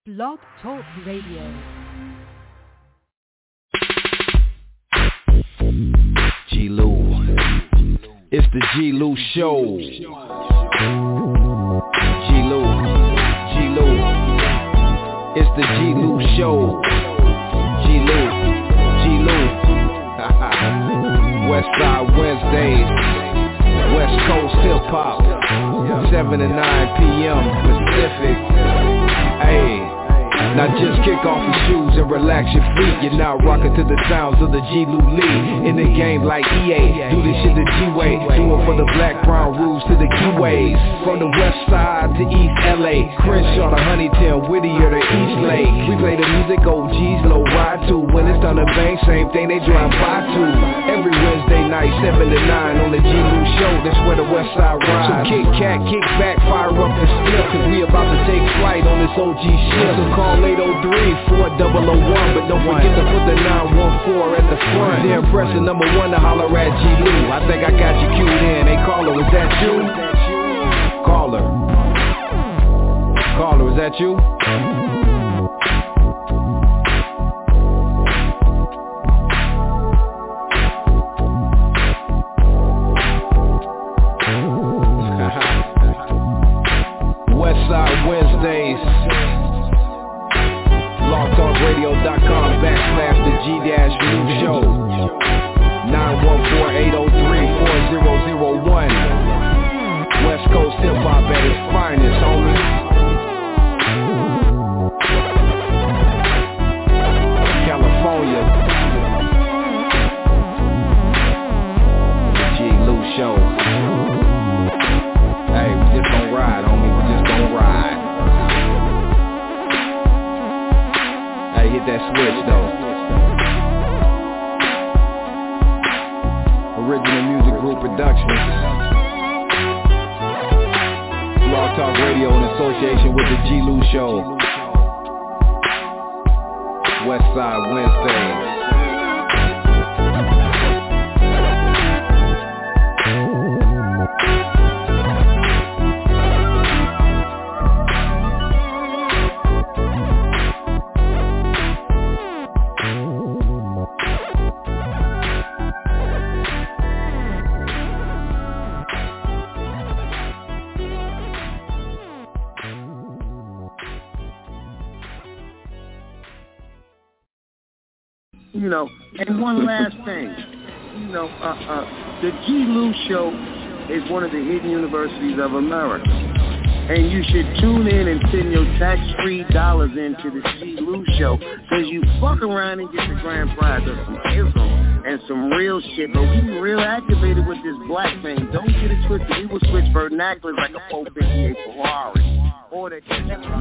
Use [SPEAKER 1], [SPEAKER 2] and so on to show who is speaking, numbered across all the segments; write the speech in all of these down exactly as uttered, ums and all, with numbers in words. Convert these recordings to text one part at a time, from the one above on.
[SPEAKER 1] Blog Talk Radio.
[SPEAKER 2] G-Lou. It's the G-Lou Show. G-Lou. G-Lou. It's the G-Lou Show. G-Lou. G-Lou. Westside Wednesdays. West Coast Hip Hop. seven to nine p.m. Pacific. Hey. Now just kick off your shoes and relax your feet. You're now rocking to the sounds of the G-Lou Lee. In the game like E A, do this shit the G-Way. Do it for the black, brown, rules to the keyways. From the west side to East L A, Crenshaw to Huntington, Whittier to East Lake. We play the music O Gs, low ride to. When it's done to bang, same thing they drive by to. Every Wednesday night, seven to nine on the G-Lou Show. That's where the west side rides. So kick cat, kick back, fire up the slip, cause we about to take flight on this O G ship. So call eight oh three, four oh oh one, but don't forget to put the nine one four at the front. Then press the number one to holler at G-Lou. I think I got you queued in. Hey caller, was that you? Caller. Caller, was that you? Westside Wednesdays. blogtalkradio.com backslash the G-Lou Show. nine one four, eight oh three, four oh oh one. West Coast Hip Hop at its finest, homie. California. The G-Lou Show. Hey, we just gon' ride, homie. We just gon' ride. Hey, hit that switch though. Original Music Group Productions. Blog Talk Radio in association with the G-Lou Show. Westside Wednesdays.
[SPEAKER 3] You know, and one last thing, you know, uh, uh, the G-Lou Show is one of the hidden universities of America, and you should tune in and send your tax-free dollars into the G-Lou Show, because you fuck around and get the grand prize of some ism and some real shit, but we real activated with this black thing. Don't get it twisted. We will switch vernaculars like a four fifty-eight Ferrari, or that.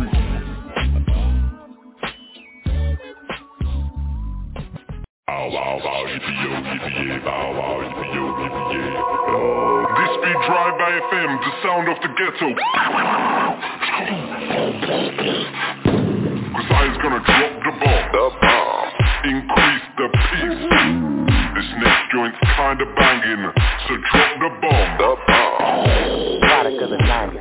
[SPEAKER 4] Bow wow wow yippee-yo, yippee-yay, bow wow yippee-yo, yippee-yay. This be Drive-By F M, the sound of the ghetto. Cause I's gonna drop the bomb, the bomb. Increase the pace. This next joint's kinda banging, so drop the bomb, the bomb. Product of the nineties.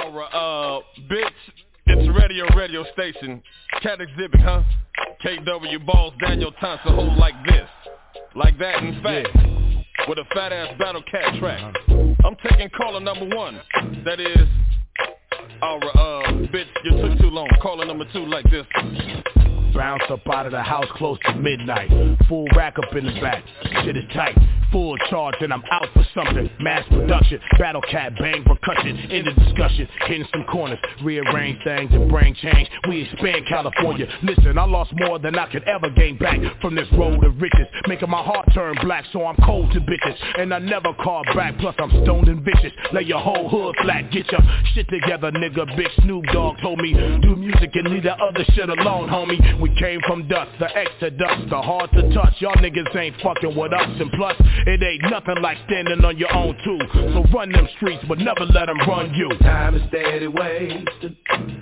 [SPEAKER 5] Aura, uh, bitch, it's a radio, radio station. Cat Exhibit, huh? K W Balls, Daniel Thompson, hold like this. Like that, in fact, yeah. With a fat-ass Battle Cat track. I'm taking caller number one. That is, Aura, uh, bitch, you took too long. Caller number two like this.
[SPEAKER 6] Bounce up out of the house close to midnight. Full rack up in the back. Shit is tight. Full charge and I'm out for something. Mass production. Battle Cat bang percussion. In the discussion. Hitting some corners. Rearrange things and brain change. We expand California. Listen, I lost more than I could ever gain back from this road of riches. Making my heart turn black so I'm cold to bitches. And I never call back. Plus I'm stoned and vicious. Lay your whole hood flat. Get your shit together, nigga. Big Snoop Dogg told me do music and leave that other shit alone, homie. We came from dust, the exodus, the hard to touch. Y'all niggas ain't fucking with us. And plus, it ain't nothing like standing on your own too. So run them streets, but never let them run you.
[SPEAKER 2] Time is steady wasted.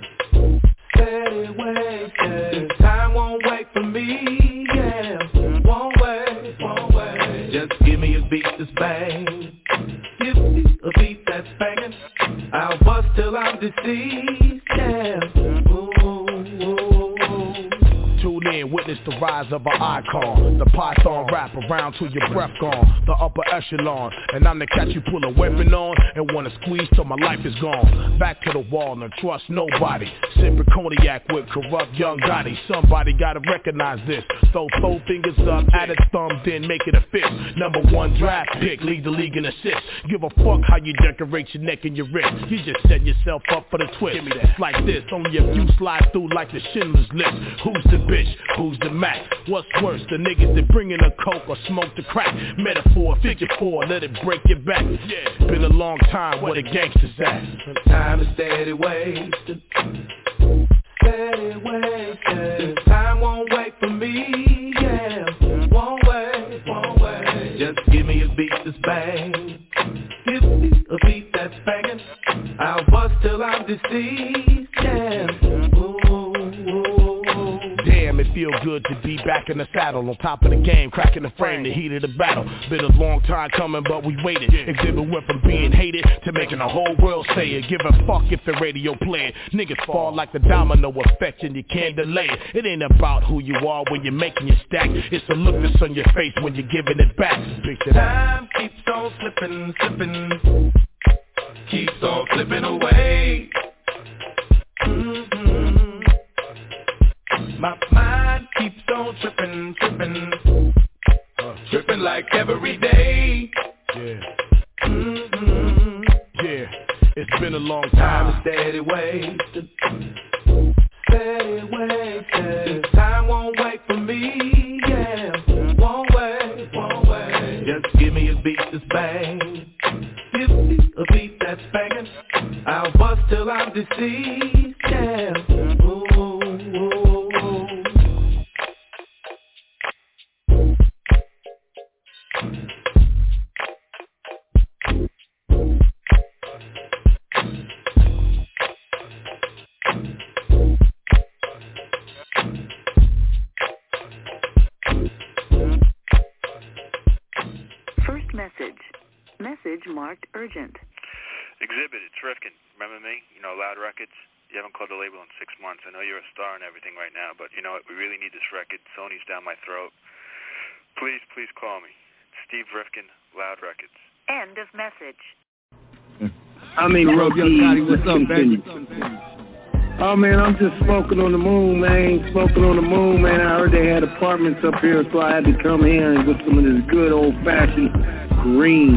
[SPEAKER 2] Steady wasted. Time won't wait for me, yeah. Won't wait, won't wait. Just give me a beat that's bang. Give me a beat that's banging. I'll bust till I'm deceased, yeah. Ooh, ooh.
[SPEAKER 6] Tune in, witness the rise of an icon. The Python rap around till your breath gone. The upper echelon, and I'm the cat you pull a weapon on and wanna squeeze till my life is gone. Back to the wall and trust nobody. Sipping cognac with corrupt young Gotti. Somebody gotta recognize this. So throw fingers up at its thumb, then make it a fist. Number one draft pick, lead the league in assists. Give a fuck how you decorate your neck and your wrist. You just set yourself up for the twist. Give me that. It's like this, only a few slide through like the Schindler's List. Who's the bitch? Who's the Mac? What's worse, the niggas that bring in a coke or smoke the crack? Metaphor, figure four, let it break your back. Yeah, been a long time, where the gangsters at?
[SPEAKER 2] Time is steady wasted. Steady wasted. Time won't wait for me, yeah. Won't wait, won't wait. Just give me a beat that's bang. Give me a beat that's banging. I'll bust till I'm deceased, yeah. Ooh, ooh, ooh.
[SPEAKER 6] Damn, it feel good to be back in the saddle, on top of the game, cracking the frame, the heat of the battle. Been a long time coming, but we waited. Exhibit went from being hated to making the whole world say it. Give a fuck if the radio playing. Niggas fall like the domino effect and you can't delay it. It ain't about who you are when you're making your stack. It's the look that's on your face when you're giving it back. Picture that.
[SPEAKER 2] Time keeps on slipping, slipping. Keeps on slipping away. Mm-hmm. My mind keeps on tripping, tripping, uh, tripping like every day.
[SPEAKER 6] Yeah.
[SPEAKER 2] Mm-hmm.
[SPEAKER 6] Yeah. It's been a long time.
[SPEAKER 2] Time is steady wasted. Steady wasted. Time won't wait for me, yeah. Won't wait, won't wait. Just give me a beat that's bang. Give me a beat that's banging. I'll bust till I'm deceased, yeah. Ooh, ooh.
[SPEAKER 7] First message. Message marked urgent.
[SPEAKER 8] Exhibit, it's Rifkin. Remember me? You know, Loud Records? You haven't called the label in six months. I know you're a star and everything right now, but you know what? We really need this record. Sony's down my throat. Please, please call me. Steve Rifkin, Loud Records.
[SPEAKER 7] End of message.
[SPEAKER 3] I mean, Rocky,
[SPEAKER 9] what's up, baby?
[SPEAKER 3] Oh, man, I'm just smoking on the moon, man. Smoking on the moon, man. I heard they had apartments up here, so I had to come here and get some of this good old-fashioned green.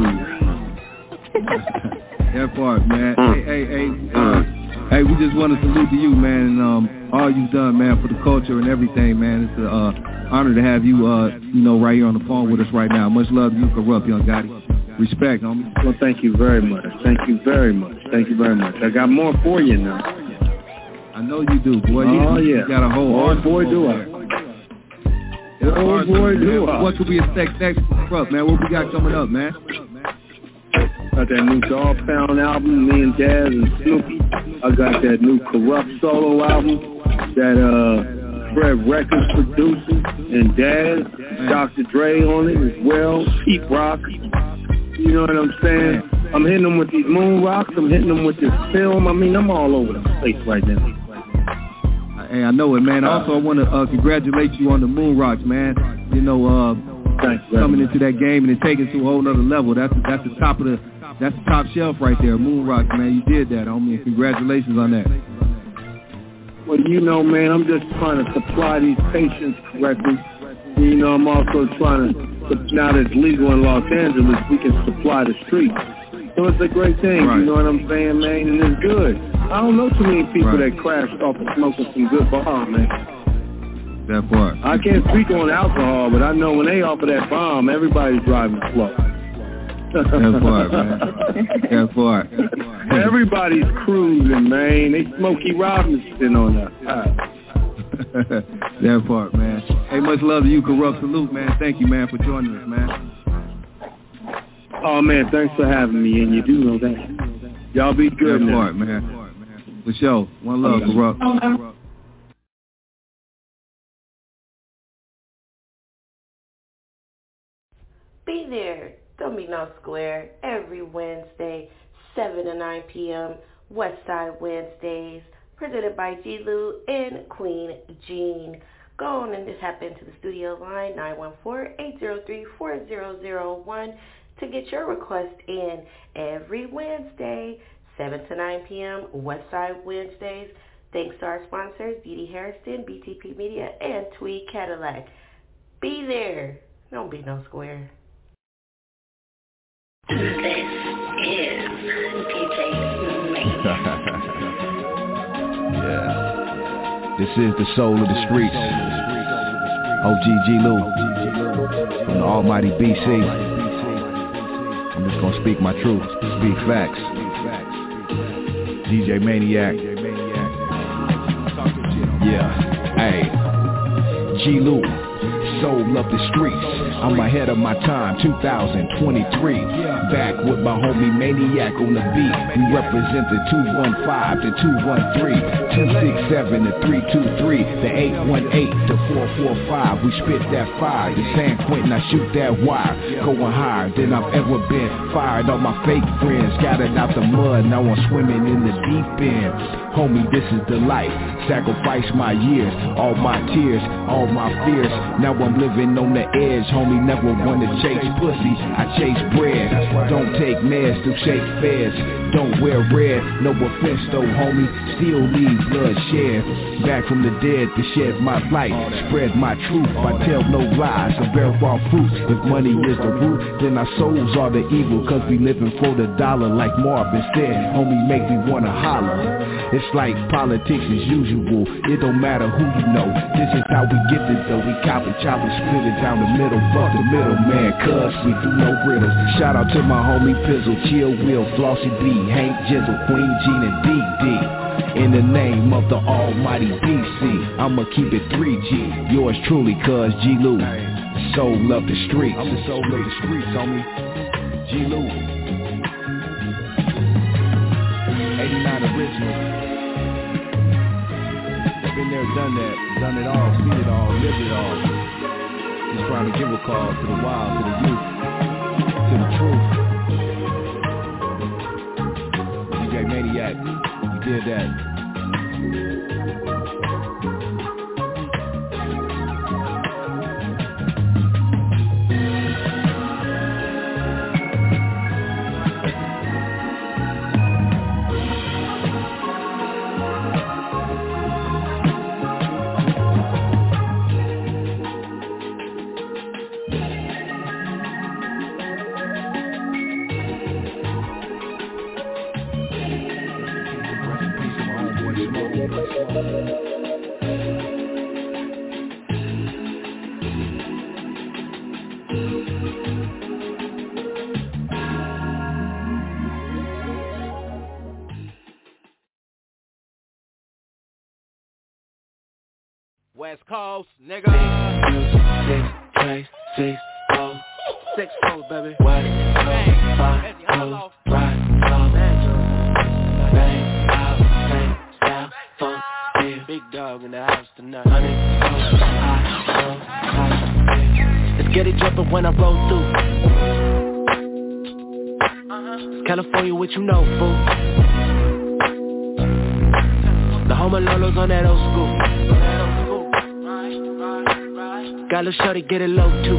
[SPEAKER 9] That part, man. Hey, hey, hey. Uh, hey, we just want to salute to you, man, and um, all you've done, man, for the culture and everything, man. It's an uh, honor to have you, uh, you know, right here on the phone with us right now. Much love to you, Corrupt, young Gotti. Respect, homie.
[SPEAKER 3] Well, thank you very much. Thank you very much. Thank you very much. I got more for you now.
[SPEAKER 9] I know you do, boy. You,
[SPEAKER 3] oh, yeah.
[SPEAKER 9] You got a whole
[SPEAKER 3] oh, boy, do I. Oh, boy, do I.
[SPEAKER 9] What could we expect next, Corrupt, man? What we got coming up, man?
[SPEAKER 3] Got that new Dog Pound album, me and Daz and Snoopy. I got that new Corrupt solo album that uh, Fred Records producing and Daz, man. Doctor Dre on it as well, Pete Rock. You know what I'm saying? I'm hitting them with these moon rocks. I'm hitting them with this film. I mean, I'm all over the place right now.
[SPEAKER 9] Hey, I know it, man. Also, I want to uh, congratulate you on the moon rocks, man. You know, uh,
[SPEAKER 3] Thanks,
[SPEAKER 9] coming into that game and then taking it to a whole nother level. That's that's the top of the that's the top shelf right there, moon rocks, man. You did that, homie. Congratulations on that.
[SPEAKER 3] Well, you know, man, I'm just trying to supply these patients correctly. You know, I'm also trying to, now that it's legal in Los Angeles, we can supply the streets. So it's a great thing, right. You know what I'm saying, man? And it's good. I don't know too many people right. that crashed off of smoking some good bomb, man.
[SPEAKER 9] That part.
[SPEAKER 3] I can't speak on alcohol, but I know when they offer that bomb, everybody's driving slow.
[SPEAKER 9] That part, man. That part.
[SPEAKER 3] Everybody's cruising, man. They Smokey Robinson on that.
[SPEAKER 9] That part, man. Hey, much love to you, Corrupt. Salute, man. Thank you, man, for joining us, man.
[SPEAKER 3] Oh, man, thanks for having me, and you do know that. Y'all be good,
[SPEAKER 9] that
[SPEAKER 3] now.
[SPEAKER 9] part, man. For sure. One love, okay. Corrupt.
[SPEAKER 10] Be there. Don't be no square. Every Wednesday, seven to nine p.m. Westside Wednesdays, presented by G. Lou and Queen Jean. Go on and just tap into the studio line, nine one four, eight zero three, four zero zero one, to get your request in every Wednesday, seven to nine p.m. Westside Wednesdays. Thanks to our sponsors, Beauty Harrison, B T P Media, and Tweed Cadillac. Be there. Don't be no square.
[SPEAKER 11] This is D J Mania.
[SPEAKER 2] Yeah. This is the soul of the streets. O G G Lou. From the almighty B C. I'm just gonna speak my truth. Speak facts. D J Maniac. Yeah. Hey. G Lou. Soul of the streets. I'm ahead of my time, two thousand twenty-three. Back with my homie Maniac on the beat. We represent the two one five, the two one three, two six seven, the three two three, the eight one eight, the four four five. We spit that fire, the San Quentin, I shoot that wire. Going higher than I've ever been. Fired all my fake friends, scattered out the mud. Now I'm swimming in the deep end. Homie, this is the life. Sacrifice my years, all my tears, all my fears. Now I'm living on the edge, homie. Never wanna chase pussy, I chase bread. Don't take meds to shake feds. Don't wear red, no offense though, homie. Still leave bloodshed. Back from the dead to shed my light. Spread my truth, I tell no lies. I bear raw fruits. If money is the root, then our souls are the evil. Cause we living for the dollar like Marvin said. Homie, make me wanna holler. It's like politics as usual. It don't matter who you know. This is how we get it though. We cop it, chop it, split it down the middle. Fuck the middle man, cuz we do no riddles. Shout out to my homie Pizzle, Chill Will, Flossy B, Hank Jizzle, Queen Jean and D D. In the name of the almighty B C, I'ma keep it three G. Yours truly, cuz G Lou. Soul of the streets. I'm the soul of the streets, homie. G Lou. eighty-nine original. Been there, done that, done it all, seen it all, lived it all. Just trying to give a call to the wild, to the youth, to the truth. D J Maniac, you did that.
[SPEAKER 12] West Coast, nigga. Six, six, six, four, six, four, baby. West Coast, five, four, right, four, bang, out, bang, south, fuck, yeah. Big dog in the house tonight. Honey, oh, high, let's get it jumping when I roll through. California, what you know, fool? The home of Lolo's on that old school. Got a little shorty, get it low too.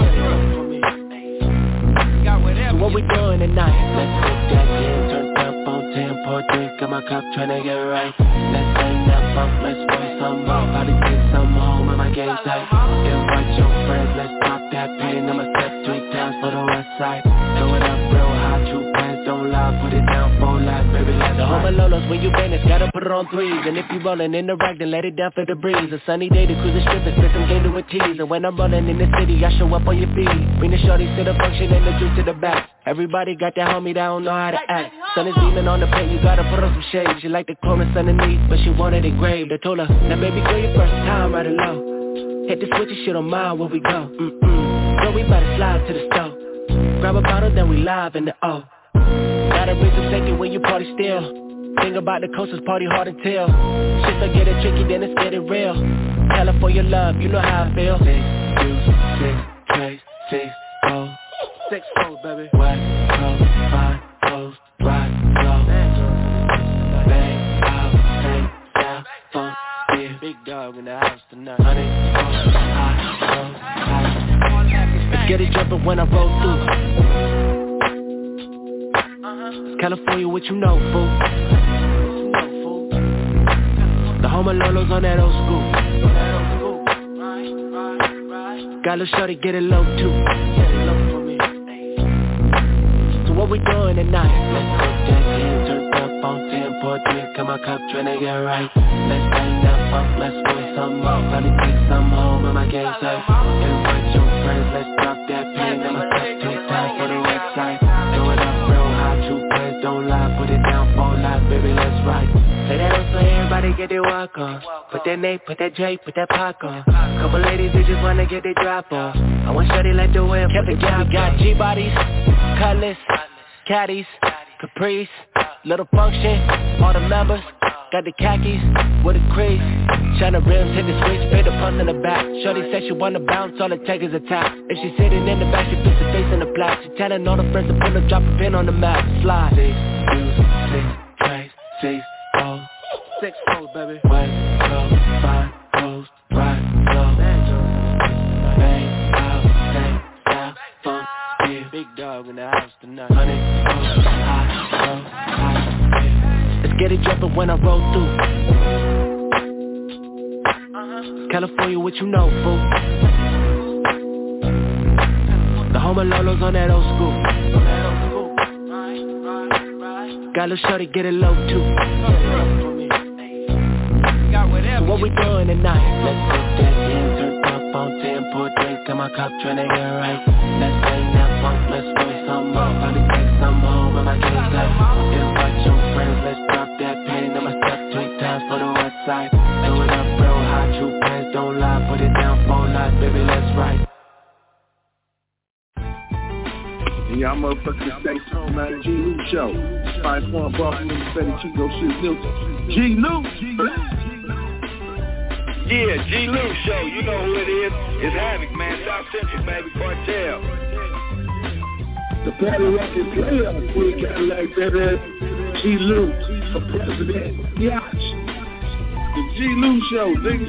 [SPEAKER 12] So what we doing tonight? Let's take that ten, turn up on ten, pour a drink in my cup, tryna get right. Let's bang that funk, let's pour some up. Probably take some home in my game tight. Invite your friends, let's pop that pain. I'ma step three times for the west side. Throw it up real high, true pants don't lie. Put it down for life, baby, let's the home of Lolo's when you bend it, gotta put it on threes. And if you rollin' in the rack, then let it down for the breeze. A sunny day to cruise the strip and spit some game to a tease. And when I'm rollin' in the city, I show up on your feet. Bring the shorties to the function and the juice to the back. Everybody got that homie that don't know how to act. Sun is beaming on the paint, you gotta put on some shades. She like the chorus underneath, but she wanted it engraved. I told her, now baby girl, your first time riding low. Hit the switch and shit on mine where we go. Mm-mm. Girl, we better slide to the stove. Grab a bottle, then we live in the O. Gotta bring some second when you party still. Think about the coasters, party hard until shit don't get it tricky, then it's getting real. California love, you know how I feel. Six, two, six, trace, six, oh. Six, four, baby. West Coast, five, coast, right, low. Bang, out, hang, down, funk, yeah. Big dog in the house tonight. Honey, high, low, high. Let's get it jumping when I roll through. California, what you know, fool? The home of Lolo's on that old school. Got a little shorty, get it low too. So what we doing tonight? Let's go that ten, turn up on ten, pour a drink in my cup, tryna get right. Let's bang that funk, let's pour some up. Probably take some home in my game tight. Invite your friends, let's drop that pen. I'ma step three times for the website. Throw it up real high, true pants don't lie. Put it down for life, baby, let's ride. Say that on so everybody get their walk on. Put that Nate, put that J, put that Pac on. Couple ladies, they just wanna get their drop on. I want shorty like the way I put the job. We got G-bodies, Cutlass, Caddies, Caprice, Little Function, all the members. Got the khakis with a crease. China rims, hit the switch, straight up on the back. Shorty said she wanna bounce, all it takes is a tap. If she sitting in the back, she puts her face in the black. She telling all the friends to pull up, drop a pin on the map. Slide. Six, two, six, trace, six, oh. Six, four, baby. West Coast, five, coast, right, low. Bang, out, bang, down, funk, yeah. Big dog in the house tonight. Honey, coast, high, low, high, yeah. Let's get it jumping when I roll through. California, what you know, fool? The home of Lolo's on that old school. Got a little shorty, get it low too. So what we doing tonight? Let's take that ten, turn up on ten, pour a drink in my cup, tryna get right. Let's bang that funk, let's pour some up. Probably take some home in my game tight. Invite your friends, let's drop that pen. I'ma step three times for the west side. Throw it up real high, true pants don't lie. Put it down for life, baby, let's ride.
[SPEAKER 3] And y'all motherfuckers stay tuned, man. G. Lou Show. Five Point Baltimore, Fetty Chico, Shit Newton. G. Lou.
[SPEAKER 11] Yeah, G. Lou Show. You know who it is. It's Havoc, man. South Central, baby. Cartel.
[SPEAKER 3] The party record player. We got like that. G. Lou for president. Yacht. The G. Lou Show, nigga.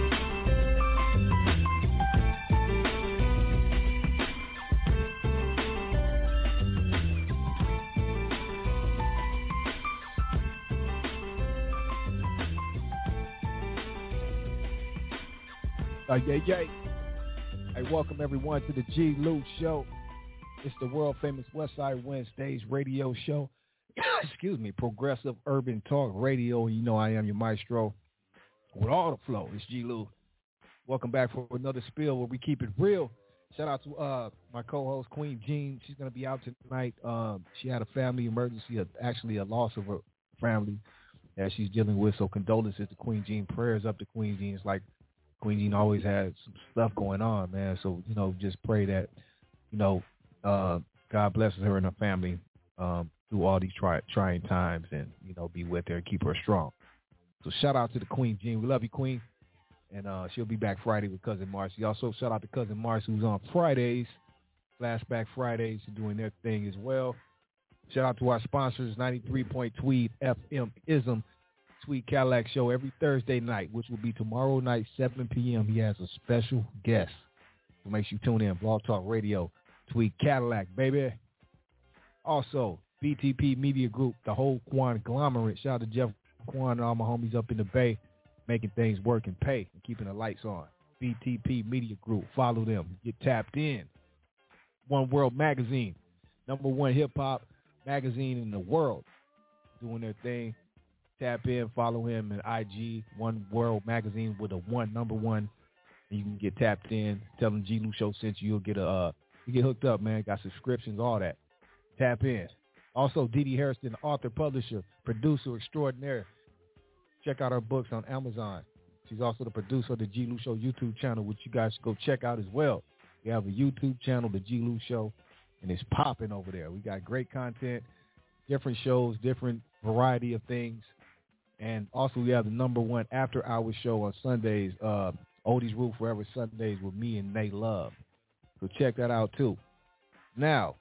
[SPEAKER 13] Uh, yeah, yeah. Hey, welcome everyone to the G. Lou Show. It's the world famous Westside Wednesdays radio show. Excuse me, progressive urban talk radio. You know I am your maestro with all the flow. It's G. Lou. Welcome back for another spill where we keep it real. Shout out to uh, my co-host Queen Jean. She's gonna be out tonight. Um, she had a family emergency, actually a loss of her family that she's dealing with. So condolences to Queen Jean. Prayers up to Queen Jean. It's like Queen Jean always had some stuff going on, man. So, you know, just pray that, you know, uh, God blesses her and her family um, through all these try- trying times and, you know, be with her and keep her strong. So shout out to the Queen Jean. We love you, Queen. And uh, she'll be back Friday with Cousin Marcy. Also, shout out to Cousin Marcy, who's on Fridays, Flashback Fridays, doing their thing as well. Shout out to our sponsors, ninety-three point Tweed F M Ism, Tweed Cadillac Show every Thursday night, which will be tomorrow night, seven p.m. He has a special guest. So make sure you tune in. Blog Talk Radio, Tweed Cadillac, baby. Also, B T P Media Group, the whole Quan conglomerate. Shout out to Jeff Quan and all my homies up in the Bay, making things work and pay and keeping the lights on. B T P Media Group. Follow them. Get tapped in. One World Magazine, number one hip-hop magazine in the world, doing their thing. Tap in, follow him in I G, One World Magazine with a one, number one. And you can get tapped in. Tell them G. Lou Show sent you. You'll get a, uh, you get hooked up, man. Got subscriptions, all that. Tap in. Also, Dee Dee Harrison, author, publisher, producer extraordinaire. Check out her books on Amazon. She's also the producer of the G. Lou Show YouTube channel, which you guys should go check out as well. We have a YouTube channel, the G. Lou Show, and it's popping over there. We got great content, different shows, different variety of things. And also we have the number one after hour show on Sundays, uh, Oldies Rule Forever Sundays with me and Nate Love. So check that out too. Now,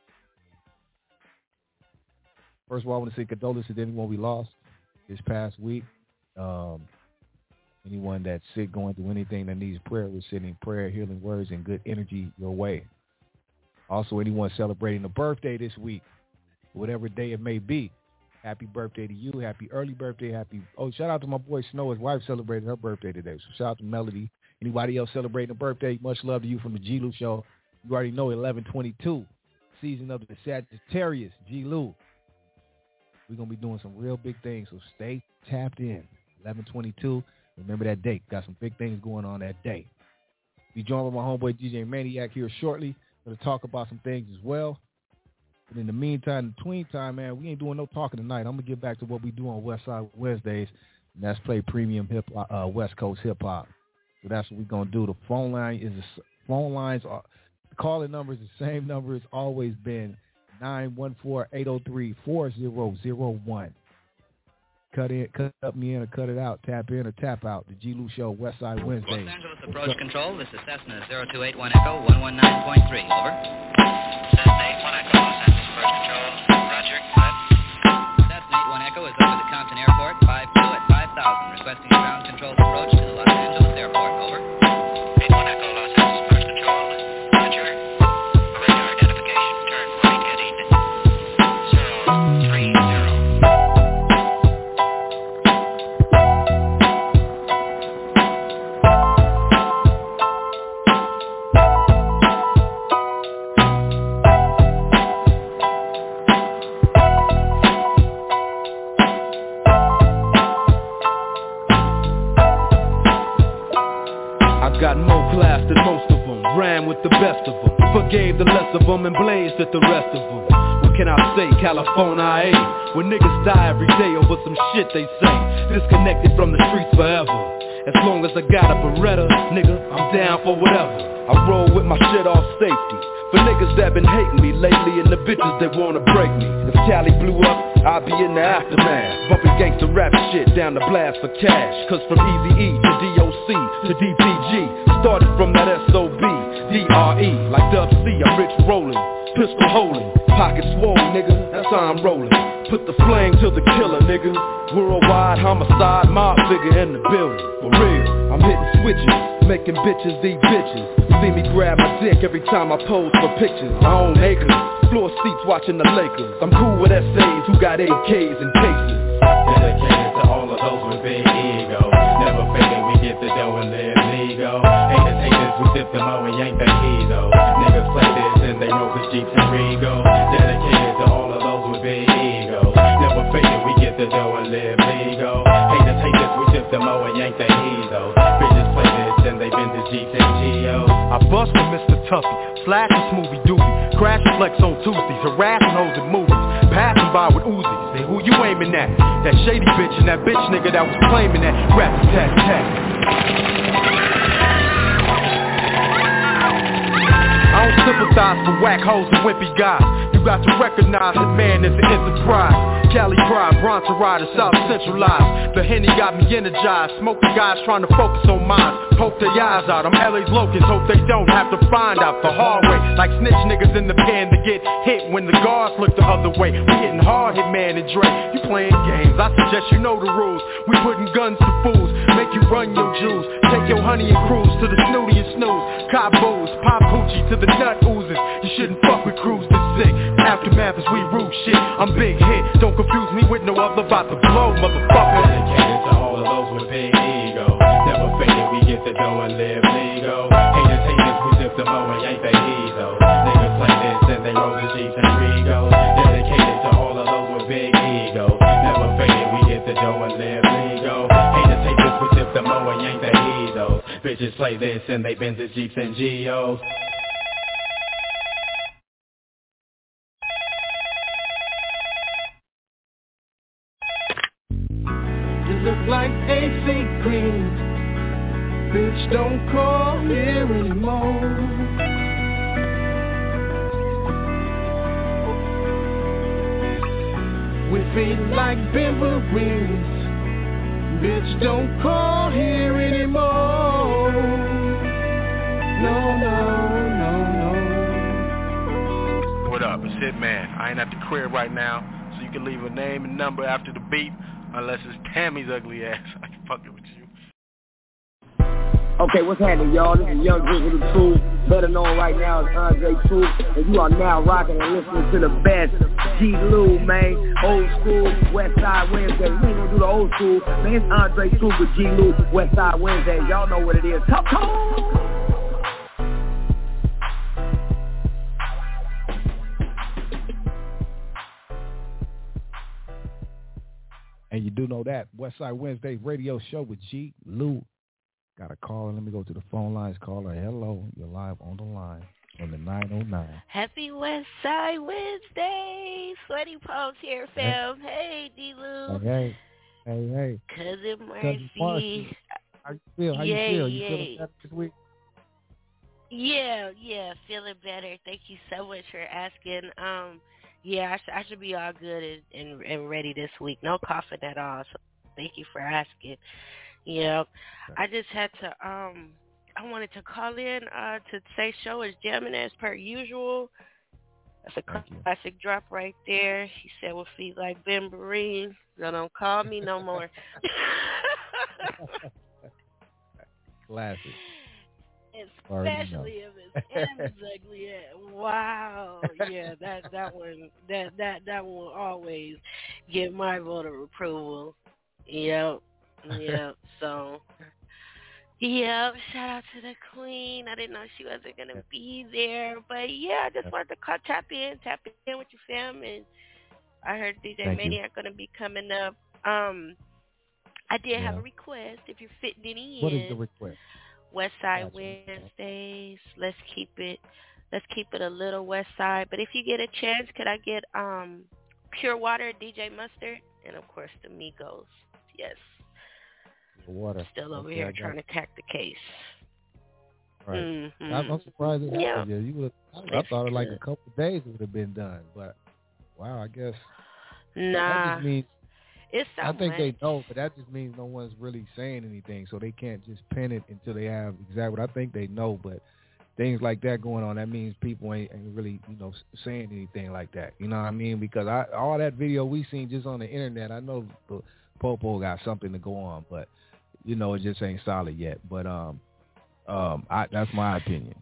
[SPEAKER 13] first of all, I want to say condolences to anyone we lost this past week. Um, anyone that's sick, going through anything that needs prayer, we're sending prayer, healing words, and good energy your way. Also, anyone celebrating a birthday this week, whatever day it may be, happy birthday to you. Happy early birthday. Happy. Oh, shout out to my boy Snow. His wife celebrated her birthday today. So shout out to Melody. Anybody else celebrating a birthday, much love to you from the G. Lou Show. You already know eleven twenty-two, season of the Sagittarius, G. Lou. We're going to be doing some real big things, so stay tapped in. eleven twenty-two. Remember that date. Got some big things going on that day. Be joined by my homeboy D J Maniac here shortly. Going to talk about some things as well. But in the meantime, in between time, man, we ain't doing no talking tonight. I'm going to get back to what we do on Westside Wednesdays, and that's play premium hip uh, West Coast hip-hop. So that's what we're going to do. The phone line is the phone lines are the calling number is the same number it's always been, nine one four, eight oh three, four oh oh one. Cut in, cut up me in or cut it out. Tap in or tap out. The G. Lou Show, Westside Wednesday.
[SPEAKER 14] Los Angeles approach control. This is Cessna zero two eight one Echo one one nine point three. Over. Cessna eight one Echo, Los Angeles approach control. Roger. Five. Cessna eight one Echo is over the Compton Airport. five two at five thousand. Requesting a ground control approach to the Los Angeles Airport. Over. eight one Echo, Los Angeles approach control. Roger. Radar identification. Turn right heading zero three zero.
[SPEAKER 15] Got more class than most of them, ran with the best of them, forgave the less of them and blazed at the rest of them. What can I say, California, I ain't. When niggas die every day over some shit they say, disconnected from the streets forever. As long as I got a Beretta, nigga, I'm down for whatever. I roll with my shit off safety. For niggas that been hating me lately and the bitches that wanna break me. If Cali blew up, I'd be in the aftermath, bumping gangsta rap shit down the blast for cash. Cause from Eazy-E to D O C to D P G, started from that S O B, D R E, like Dub C, I'm rich rolling, pistol holding, pocket swole, nigga, that's how I'm rolling. Put the flame to the killer, nigga. Worldwide homicide, mob figure in the building. For real, I'm hitting switches, making bitches eat bitches. See me grab my dick every time I pose for pictures. I own acres, floor seats watching the Lakers. I'm cool with S As who got A Ks and cases.
[SPEAKER 16] Dedicated to all of those with big ego. Never faking, we get the dough and live legal. Haters, haters, we dip them out and yank the ego. Niggas play this and they roll the Jeeps and Rego. Dedicated to all of those with big ego. Never faking, we get the dough and live legal. Haters, haters, we dip them out and yank the ego. Bitches play this and they been the Jeeps and Geos.
[SPEAKER 17] I bust with Mister Tuffy, slash a smoothie doobie, crash and flex on Tuesdays, harassing hoes in movies, passing by with Uzis. Say who you aiming at? That shady bitch and that bitch nigga that was claiming that rap tat tat. I don't sympathize for whack hoes and wimpy guys. You got to recognize that man is an enterprise. Cali pride, Bronson Rider, South Centralized. The Henny got me energized. Smoking guys trying to focus on mine. poke their eyes out. I'm L A's locust, hope they don't have to find out the hard way. Like snitch niggas in the pen to get hit when the guards look the other way. We hitting hard, hit man and Dre. You playing games, I suggest you know the rules. We putting guns to fools, make you run your jewels. Take your honey and cruise to the snooty and snooze. Cop booze, pop hoochie to the nut oozes. You shouldn't fuck with crews this sick. Aftermath as we root shit. I'm big hit, don't confuse me with no other about to blow, motherfucker.
[SPEAKER 16] Dedicated to all of those with big ego. Never faded, we get the dough and live legal. Haters, haters, we sip the mo and yank the ego. Niggas play this and they roll the Jeeps and Rego. Dedicated to all of those with big ego. Never faded, we get the dough and live legal. Haters, haters, we sip the mo and yank the ego. Bitches play this and they bend the Jeeps and Geos.
[SPEAKER 18] Look like A C Green. Bitch, don't call here anymore. We feel like bimbarees. Bitch, don't call here anymore. No, no, no, no.
[SPEAKER 17] What up? It's Hitman. I ain't at the crib right now, so you can leave a name and number after the beep. Unless it's Tammy's ugly ass, I can fuck it with you.
[SPEAKER 3] Okay, what's happening, y'all? This is Young Grizzly the Truth, better known right now as Andre Truth, and you are now rocking and listening to the best G. Lou, man. Old school, West Side Wednesday. We ain't gonna do the old school, man. It's Andre Truth with G. Lou, West Side Wednesday. Y'all know what it is. Talk, talk.
[SPEAKER 13] And you do know that Westside Wednesday radio show with G. Lou. Got a caller. Let me go to the phone lines. Caller, hello. You're live on the line on the nine oh nine.
[SPEAKER 10] Happy Westside Wednesday. Sweaty Palms here, fam. Hey, D. Lou.
[SPEAKER 13] Hey, hey, hey.
[SPEAKER 10] Cousin Marcy.
[SPEAKER 13] Cousin Marcy. How you feel? How
[SPEAKER 10] yay,
[SPEAKER 13] you feel? You
[SPEAKER 10] yay.
[SPEAKER 13] feeling better this week?
[SPEAKER 10] Yeah, yeah. Feeling better. Thank you so much for asking. Um, Yeah, I, sh- I should be all good and, and, and ready this week. No coughing at all. So thank you for asking. You know, I just had to, um, I wanted to call in uh, to say show is jamming as per usual. That's a classic drop right there. He said, we'll feed like Ben Barine. So don't call me no more.
[SPEAKER 13] Classic.
[SPEAKER 10] Especially if it's Am's ugly ass. Wow. Yeah, that that one that that that one will always get my vote of approval. Yep. Yep. So yep, shout out to the queen. I didn't know she wasn't gonna be there. But yeah, I just wanted to call, tap in, tap in with your fam, and I heard D J
[SPEAKER 13] Thank
[SPEAKER 10] Maniac
[SPEAKER 13] you.
[SPEAKER 10] gonna be coming up. Um I did
[SPEAKER 13] Yeah.
[SPEAKER 10] have a request if you're fitting it in.
[SPEAKER 13] What is the request?
[SPEAKER 10] West Side
[SPEAKER 13] Gotcha.
[SPEAKER 10] Wednesdays. Let's keep it. Let's keep it a little West Side. But if you get a chance, could I get um, Pure Water, D J Mustard, and of course the Migos. Yes.
[SPEAKER 13] Water.
[SPEAKER 10] Still over
[SPEAKER 13] Okay,
[SPEAKER 10] here
[SPEAKER 13] I got
[SPEAKER 10] trying
[SPEAKER 13] it.
[SPEAKER 10] to crack the case.
[SPEAKER 13] Right.
[SPEAKER 10] Mm-hmm.
[SPEAKER 13] I'm, I'm surprised it happened.
[SPEAKER 10] Yeah.
[SPEAKER 13] Yeah, you would. I, I thought it like a couple of days it would have been done, but wow, I guess.
[SPEAKER 10] Nah.
[SPEAKER 13] That just means.
[SPEAKER 10] It's so
[SPEAKER 13] I think
[SPEAKER 10] much.
[SPEAKER 13] they know, but that just means no one's really saying anything, so they can't just pin it until they have exactly what I think they know. But things like that going on, that means people ain't, ain't really, you know, saying anything like that. You know what I mean? Because I all that video we seen just on the internet, I know the Popo got something to go on, but you know, it just ain't solid yet. But um, um, I, that's my opinion.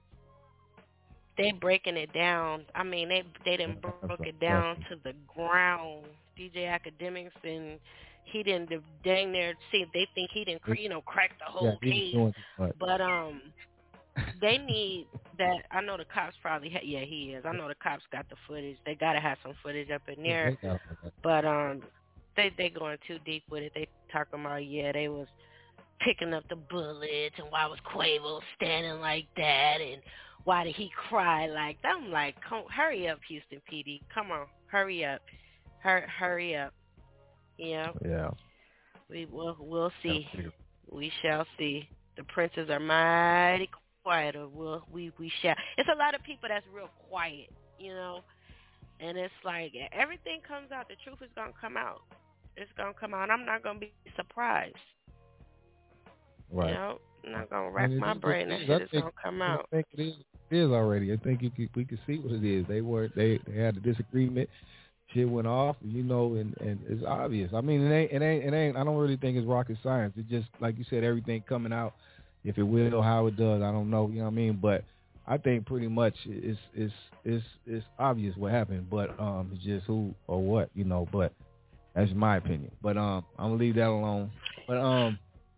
[SPEAKER 10] They breaking it down. I mean, they they done broke it down to the ground. D J Academics, and he didn't dang near see. They think he didn't, you know, crack the whole
[SPEAKER 13] yeah,
[SPEAKER 10] case.
[SPEAKER 13] Doing, but
[SPEAKER 10] but um, they need that. I know the cops probably. Ha- yeah, he is. I know the cops got the footage. They gotta have some footage up in there.
[SPEAKER 13] Yeah,
[SPEAKER 10] but um, they they going too deep with it. They talking about yeah, they was picking up the bullets, and why was Quavo standing like that, and why did he cry like that? I'm like, come, hurry up, Houston P D. Come on, hurry up. Hur- hurry up. Yeah.
[SPEAKER 13] Yeah.
[SPEAKER 10] We will we'll see. We shall see. The princes are mighty quiet. Or we'll, we we shall. It's a lot of people that's real quiet, you know. And it's like everything comes out. The truth is gonna come out. It's gonna come out. I'm not gonna be surprised.
[SPEAKER 13] Right.
[SPEAKER 10] You know, I'm not gonna rack my brain. That shit is gonna come out.
[SPEAKER 13] I think it is, it is already. I think you could, we can see what it is. They were they, they had a disagreement. Shit went off, you know, and, and it's obvious. I mean, it ain't it ain't it ain't. I don't really think it's rocket science. It's just like you said, everything coming out. If it will, how it does, I don't know. You know what I mean? But I think pretty much it's it's it's it's obvious what happened. But um, it's just who or what, you know. But that's my opinion. But um, I'm gonna leave that alone. But um,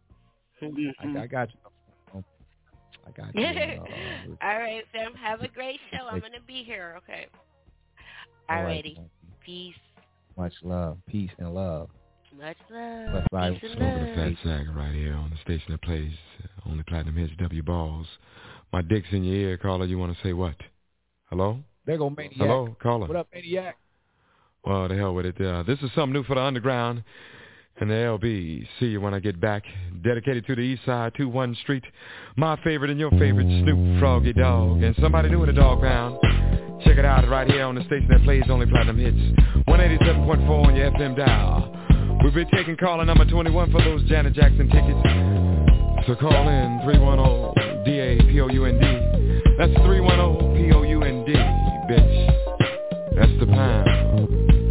[SPEAKER 13] I, I got you. I got you. Uh,
[SPEAKER 10] All right, Sam. Have a great show. I'm gonna be here. Okay. All righty. Peace.
[SPEAKER 13] Much love. Peace and love.
[SPEAKER 10] Much love.
[SPEAKER 13] Peace
[SPEAKER 10] and
[SPEAKER 19] love. The Fat Sack right here on the station that plays uh, only platinum hits, W Balls. My dick's in your ear, caller. You want to say what? Hello?
[SPEAKER 13] There go Maniac.
[SPEAKER 19] Hello, caller.
[SPEAKER 13] What up, Maniac?
[SPEAKER 19] Well, the hell with it. Uh, this is something new for the underground and the L B. See you when I get back. Dedicated to the east side, two one Street. My favorite and your favorite, Snoop Froggy Dog. And somebody new in the dog pound. Check it out right here on the station that plays only platinum hits. one eighty-seven point four on your F M dial. We've been taking caller number twenty-one for those Janet Jackson tickets. So call in three one zero D A P O U N D. That's three one zero P O U N D, bitch. That's the pound.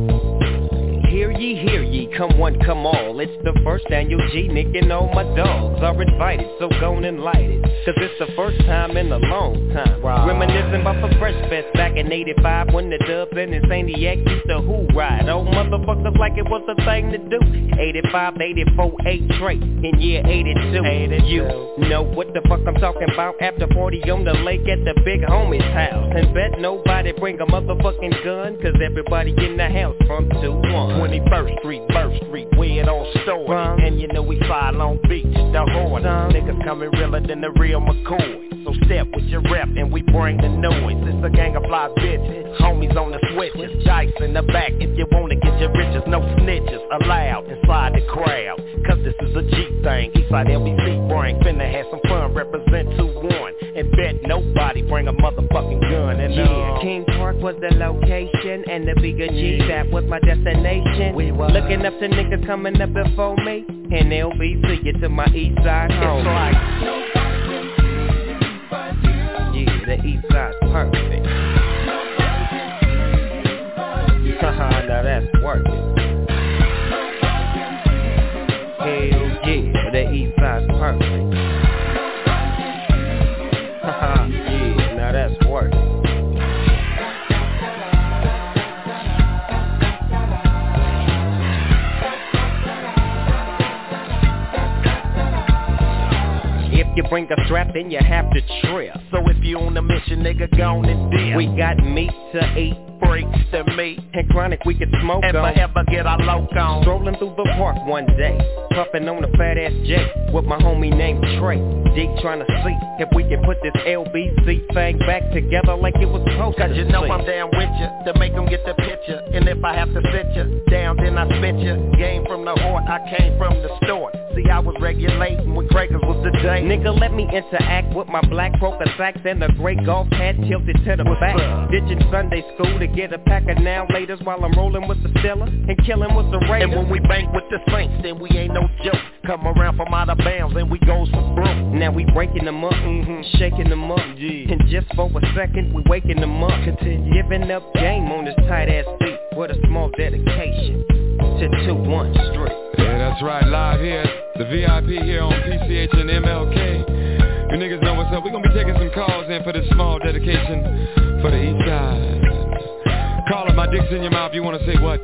[SPEAKER 20] Hear ye, hear ye, come one, come all. It's the first annual G, Nick and all my dogs are invited, so go and light it. Cause it's the first time in a long time. Right. Reminiscing about the Fresh Fest back in eighty-five when the Dubs and Insaniac used to who ride. Oh motherfuckers like it was a thing to do. eighty-five, eighty-four, eight Trey in year eighty-two. eighty-two. You know what the fuck I'm talking about. After forty on the lake at the big homie's house. And bet nobody bring a motherfucking gun, cause everybody in the house from two one. twenty-first Street, Burst Street, where it all started. And you know we fly Long Beach, the horn. Niggas coming realer than the real McCoy. So step with your rep and we bring the noise. It's a gang of fly bitches, homies on the switches. Dice in the back if you wanna get your riches. No snitches allowed inside the crowd. Cause this is a G thing, Eastside L B C bring. Finna have some fun, represent two one. And bet nobody bring a motherfucking gun. And yeah, uh, King Park was the location. And the bigger G, that was my destination. We were looking up to niggas coming up before me. And L B C, get to my east side home. It's like yeah, the east side's perfect. Haha, now that's working. Hell yeah, the east side's perfect. Haha, yeah, now that's working. If you bring a strap, then you have to trip. So if you on a mission, nigga, gone and dip. We got meat to eat, freaks to meet, and chronic we can smoke on. Ever, ever get our loc on. Strolling through the park one day, puffing on a fat ass J with my homie named Trey. D trying to see if we can put this L B C thing back together like it was supposed to. Cause you know I'm down with you to make them get the picture. And if I have to sit you down, then I spit you. Game from the heart, I came from the store. See, I was regulating when Craigers was the day. Nigga, let me interact with my black poker sacks and a gray golf hat tilted to the back. Ditching Sunday school to get a pack of now laters while I'm rolling with the Stella and killing with the Raiders. And when we bank with the Saints, then we ain't no joke. Come around from out of bounds and we goes for broke. Now we breaking them up, mm-hmm, shaking them up. Yeah. And just for a second, we waking them up. Continue giving up game on this tight ass beat with a small dedication to two one Street.
[SPEAKER 19] Yeah, that's right, live here, the V I P here on P C H and M L K. You niggas know what's up. We're gonna be taking some calls in for this small dedication for the east side. Call it, my dick's in your mouth, you wanna say what?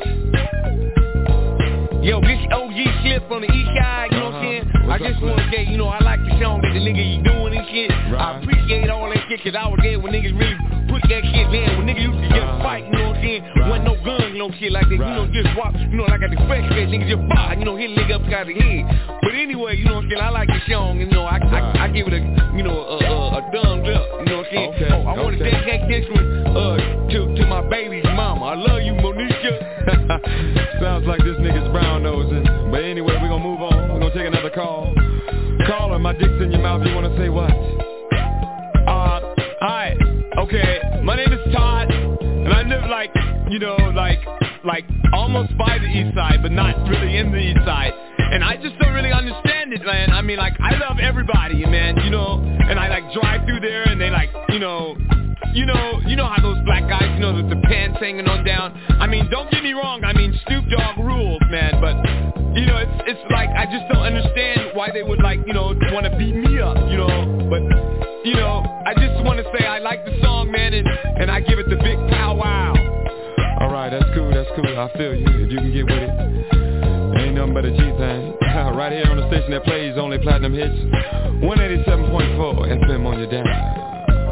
[SPEAKER 21] Yo, this O G Slip on the east side, you know uh-huh. what I'm saying? What's I just want to say, you know, I like the song that the nigga you doing and shit. Right. I appreciate all that shit, cause I was there when niggas really put that shit down. When niggas used to just uh-huh. fight, you know what I'm saying? Right. Wasn't no guns, no shit like that. Right. You know, just walk, you know, like at the fresh fest, niggas just bow, you know, hit a nigga upside the head. But anyway, you know what I'm saying? I like the song, and, you know, I, right. I, I give it a, you know, a, a, a thumbs up, you know what I'm saying? Okay. Oh, I want to okay. dedicate this one uh, to, to my baby's mama. I love you, Monisha.
[SPEAKER 19] Sounds like this nigga's brown nosing. But anyway, we're gonna move on. We're gonna take another call. Caller, my dick's in your mouth. You wanna say what?
[SPEAKER 21] Uh, hi. Okay, my name is Todd, and I live like, you know, like, like almost by the east side, but not really in the east side. And I just don't really understand it, man. I mean, like, I love everybody, man, you know, and I, like, drive through there, and they, like, you know, you know, you know how those black guys, you know, the, the pants hanging on down. I mean, don't get me wrong, I mean, Snoop Dogg rules, man, but, you know, it's, it's like, I just don't understand why they would, like, you know, want to beat me up, you know, but, you know, I just want to say I like the song, man, and, and I give it the big powwow.
[SPEAKER 19] All right, that's cool, that's cool, I feel you, if you can get with it. Ain't nothing but a G thing. Right here on the station that plays only platinum hits. one eighty-seven point four F M on your dial.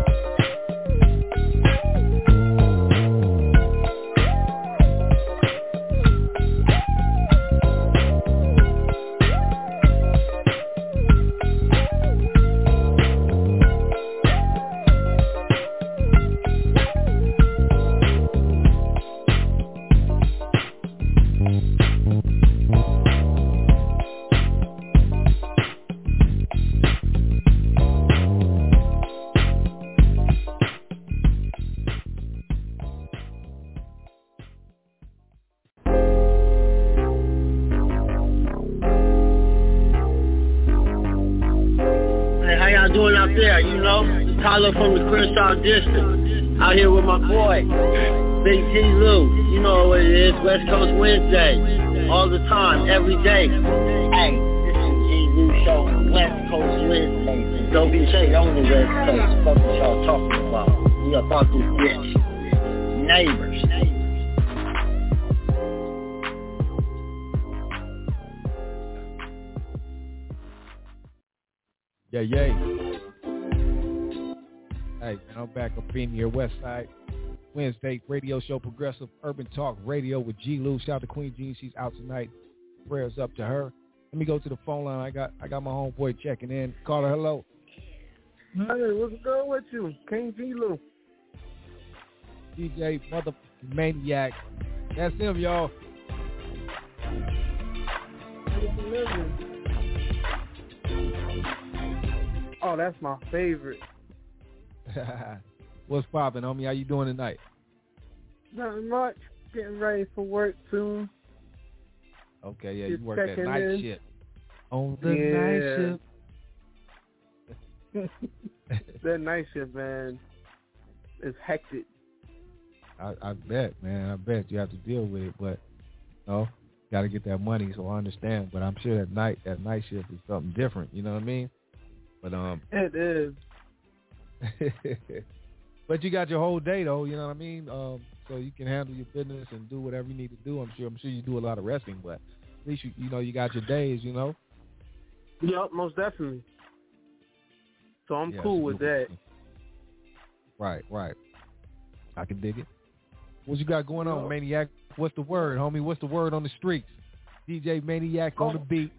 [SPEAKER 1] From the Crenshaw District, out here with my boy, Big G Lou. You know what it is, West Coast Wednesday, all the time, every day. Hey, this is G Lou Show, West Coast Wednesday. Don't be shady on the West Coast. Fuck what y'all talking about. We about this bitch. Neighbors.
[SPEAKER 13] Yeah, yeah. Hey, I'm back up in here, West Side Wednesday radio show, Progressive Urban Talk Radio with G Lou. Shout out to Queen Jean, she's out tonight. Prayers up to her. Let me go to the phone line. I got I got my homeboy checking in. Caller, hello.
[SPEAKER 22] Hey, what's going with you, King G Lou?
[SPEAKER 13] D J Mother Maniac. That's him, y'all.
[SPEAKER 22] Oh, that's my favorite.
[SPEAKER 13] What's poppin', homie? How you doing tonight?
[SPEAKER 22] Nothing much. Getting ready for work soon.
[SPEAKER 13] Okay, yeah,
[SPEAKER 22] Just
[SPEAKER 13] you work that night
[SPEAKER 22] in.
[SPEAKER 13] shift. On the
[SPEAKER 22] yeah. night shift. That night shift, man, is hectic.
[SPEAKER 13] I, I bet, man. I bet you have to deal with it, but you know, got to get that money, so I understand. But I'm sure that night that night shift is something different. You know what I mean? But um,
[SPEAKER 22] it is.
[SPEAKER 13] But you got your whole day though, you know what I mean? Um, so you can handle your business and do whatever you need to do. I'm sure. I'm sure you do a lot of resting, but at least you you know you got your days, you know.
[SPEAKER 22] Yep, most definitely. So I'm
[SPEAKER 13] yeah,
[SPEAKER 22] cool with that.
[SPEAKER 13] Right, right. I can dig it. What you got going on, Maniac? What's the word, homie? What's the word on the streets? D J Maniac oh. on the beat.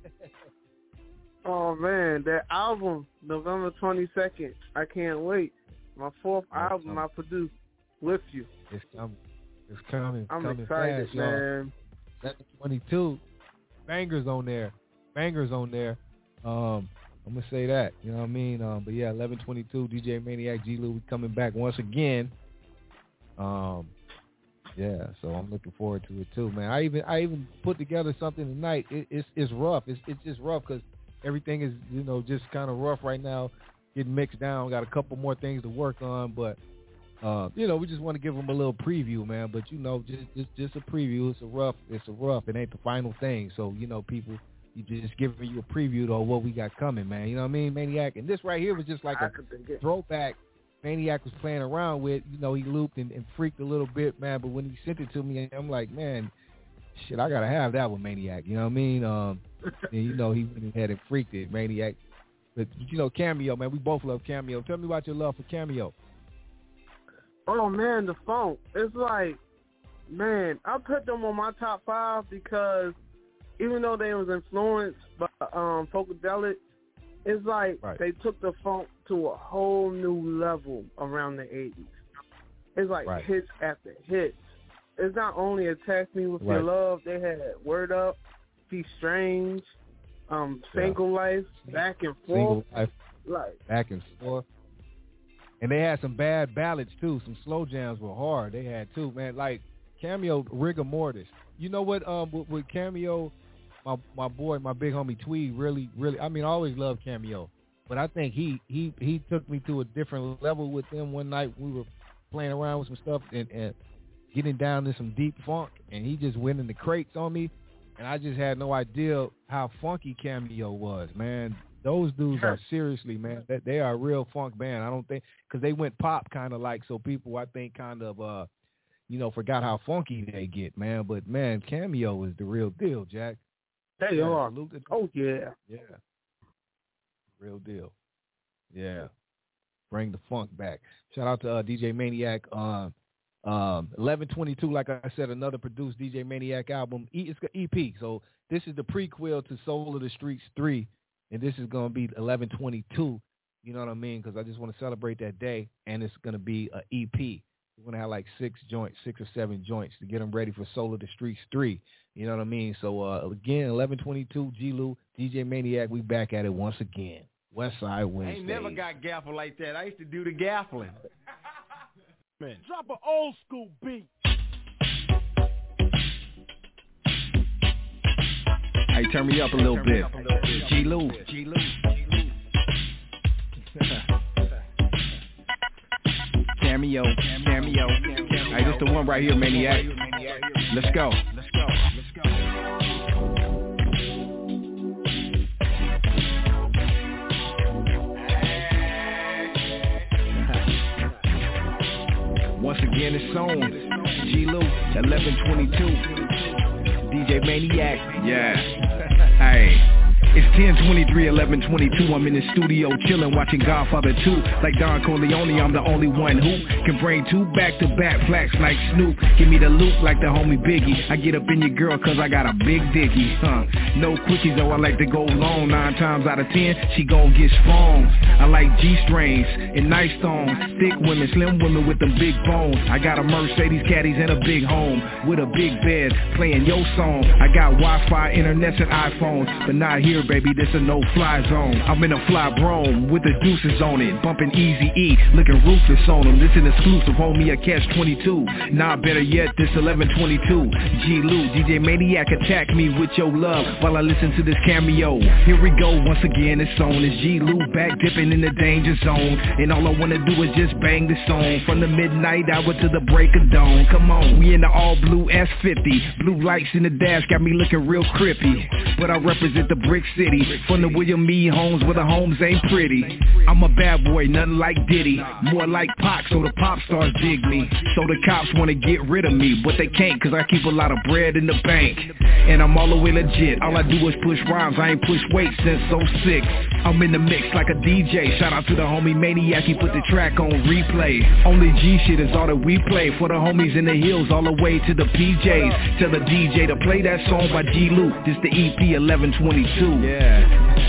[SPEAKER 22] Oh man, that album, November twenty-second. I can't wait. My fourth That's album coming. I produced with you.
[SPEAKER 13] It's coming. It's coming.
[SPEAKER 22] I'm
[SPEAKER 13] coming
[SPEAKER 22] excited,
[SPEAKER 13] fast,
[SPEAKER 22] man.
[SPEAKER 13] That's twenty-two. Bangers on there. Bangers on there. Um, I'm gonna say that. You know what I mean? Um, but yeah, eleven twenty-two, D J Maniac, G Lou, we coming back once again. Um, yeah, so I'm looking forward to it too, man. I even I even put together something tonight. It, it's it's rough. It's it's just rough because everything is, you know, just kind of rough right now, getting mixed down. Got a couple more things to work on, but, uh, you know, we just want to give them a little preview, man. But, you know, just, just just a preview. It's a rough. It's a rough. It ain't the final thing. So, you know, people, you just giving you a preview of what we got coming, man. You know what I mean, Maniac? And this right here was just like a throwback Maniac was playing around with. You know, he looped and, and freaked a little bit, man. But when he sent it to me, I'm like, man, shit, I got to have that with Maniac. You know what I mean? Um, and, you know, he went ahead and freaked it, Maniac. But, you know, Cameo, man, we both love Cameo. Tell me about your love for Cameo.
[SPEAKER 22] Oh, man, the funk. It's like, man, I put them on my top five because even though they was influenced by um, Funkadelic, it's like right. they took the funk to a whole new level around the eighties. It's like right. hits after hits. It's not only Attack Me With right. Your Love. They had Word Up, Be Strange, um, Single yeah. Life, Back and Forth.
[SPEAKER 13] Life,
[SPEAKER 22] like
[SPEAKER 13] Back and Forth. And they had some bad ballads, too. Some slow jams were hard. They had, too, man. Like, Cameo, Rigor Mortis. You know what, um, with, with Cameo, my my boy, my big homie Tweed, really, really. I mean, I always loved Cameo, but I think he he he took me to a different level with him one night. We were playing around with some stuff and, and getting down to some deep funk, and he just went in the crates on me, and I just had no idea how funky Cameo was, man. Those dudes are seriously, man. That they are a real funk band. I don't think because they went pop kind of like, so people I think kind of uh, you know, forgot how funky they get, man. But man, Cameo is the real deal, Jack.
[SPEAKER 22] They
[SPEAKER 13] yeah,
[SPEAKER 22] are. Oh yeah,
[SPEAKER 13] yeah, real deal. Yeah, bring the funk back. Shout out to uh, D J Maniac. Um, um, eleven twenty-two, like I said, another produced D J Maniac album. E, it's an E P. So this is the prequel to Soul of the Streets three. And this is going to be eleven twenty-two, you know what I mean? Because I just want to celebrate that day, and it's going to be an E P. We're going to have like six joints, six or seven joints to get them ready for Soul of the Streets three, you know what I mean? So, uh, again, eleven twenty-two, G-Lou, D J Maniac, we back at it once again. Westside Wednesday.
[SPEAKER 21] I ain't never got gaffled like that. I used to do the gaffling.
[SPEAKER 6] Man, drop an old school beat.
[SPEAKER 2] Hey, turn me up a little bit. G-Lou.
[SPEAKER 21] G-Lou.
[SPEAKER 2] Cameo. Cameo. Hey, this the one right here, Maniac. Let's go. Let's go. Let's go. Once again, it's on. G-Lou, eleven twenty-two. D J Maniac. Yeah. Hey. It's ten twenty-three, eleven twenty-two, I'm in the studio chillin', watching Godfather two. Like Don Corleone, I'm the only one who can bring two back-to-back flats like Snoop. Give me the loot like the homie Biggie. I get up in your girl cause I got a big diggy. Huh. No quickies though, I like to go long. Nine times out of ten, she gon' get strong. I like G-strings and nice stones. Thick women, slim women with them big bones. I got a Mercedes caddies and a big home with a big bed playing your song. I got Wi-Fi, internet, and iPhones, but not here, baby, this a no-fly zone. I'm in a fly Brougham with the deuces on it, bumping Easy-E, looking ruthless on them. This an exclusive, homie, a catch twenty-two. Nah, better yet, this eleven twenty-two. G-Lou, D J Maniac, attack me with your love while I listen to this Cameo. Here we go, once again, it's on. It's G-Lou back dipping in the danger zone, and all I wanna do is just bang this song from the midnight hour to the break of dawn. Come on, we in the all-blue S fifty. Blue lights in the dash got me looking real crippy, but I represent the brick city, from the William E. homes where the homes ain't pretty. I'm a bad boy, nothing like Diddy, more like Pac, so the pop stars dig me. So the cops wanna get rid of me, but they can't cause I keep a lot of bread in the bank, and I'm all the way legit. All I do is push rhymes, I ain't push weight since oh six. I'm in the mix like a D J, shout out to the homie Maniac, he put the track on replay. Only G shit is all that we play, for the homies in the hills all the way to the P Js. Tell the D J to play that song by G-Lou, this the E P eleven twenty-two. Yeah.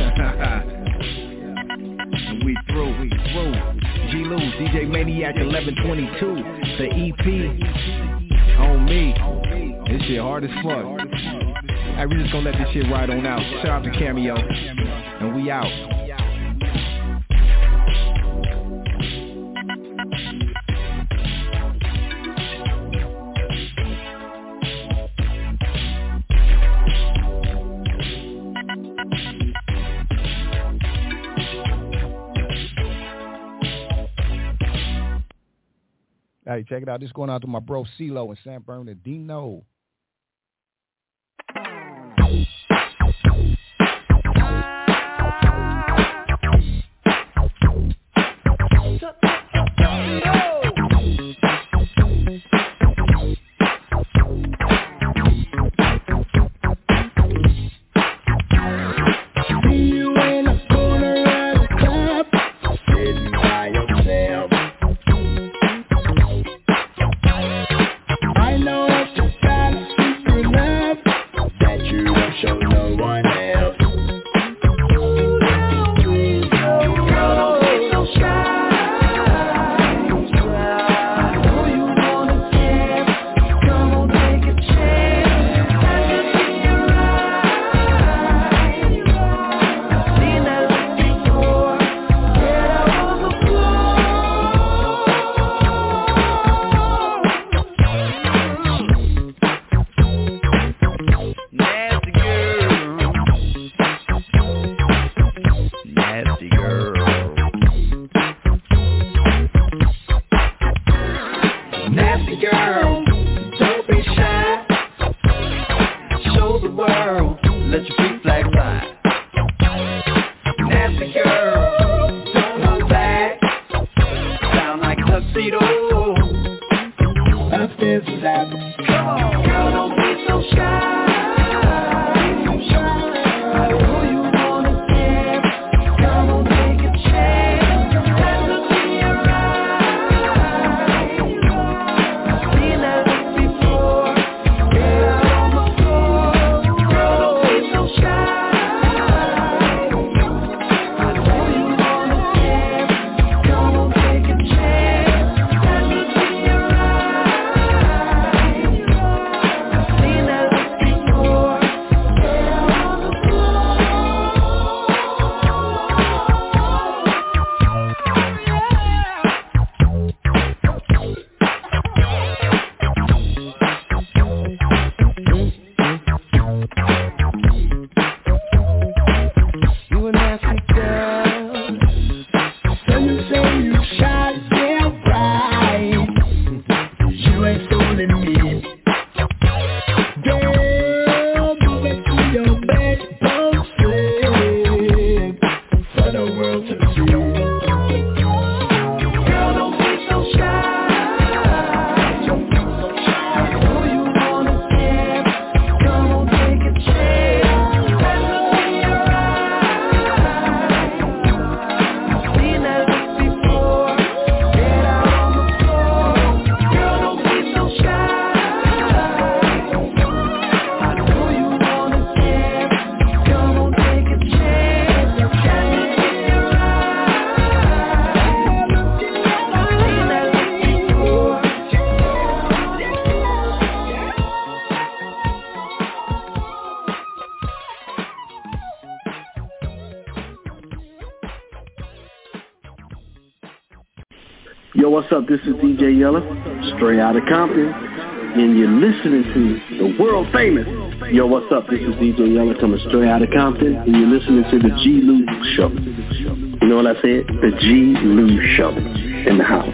[SPEAKER 2] we through, we through. G-Lou, D J Maniac eleven twenty-two. The E P on me. This shit hard as fuck. Hey, we just gonna let this shit ride on out. Shout out to Cameo. And we out.
[SPEAKER 13] Hey, check it out. This is going out to my bro CeeLo in San Bernardino.
[SPEAKER 18] I know what you got.
[SPEAKER 3] Yo, what's up? This is D J Yella, straight out of Compton, and you're listening to the world famous. Yo, what's up? This is D J Yella coming straight out of Compton, and you're listening to the G. Lou Show. You know what I said? The G. Lou Show in the house.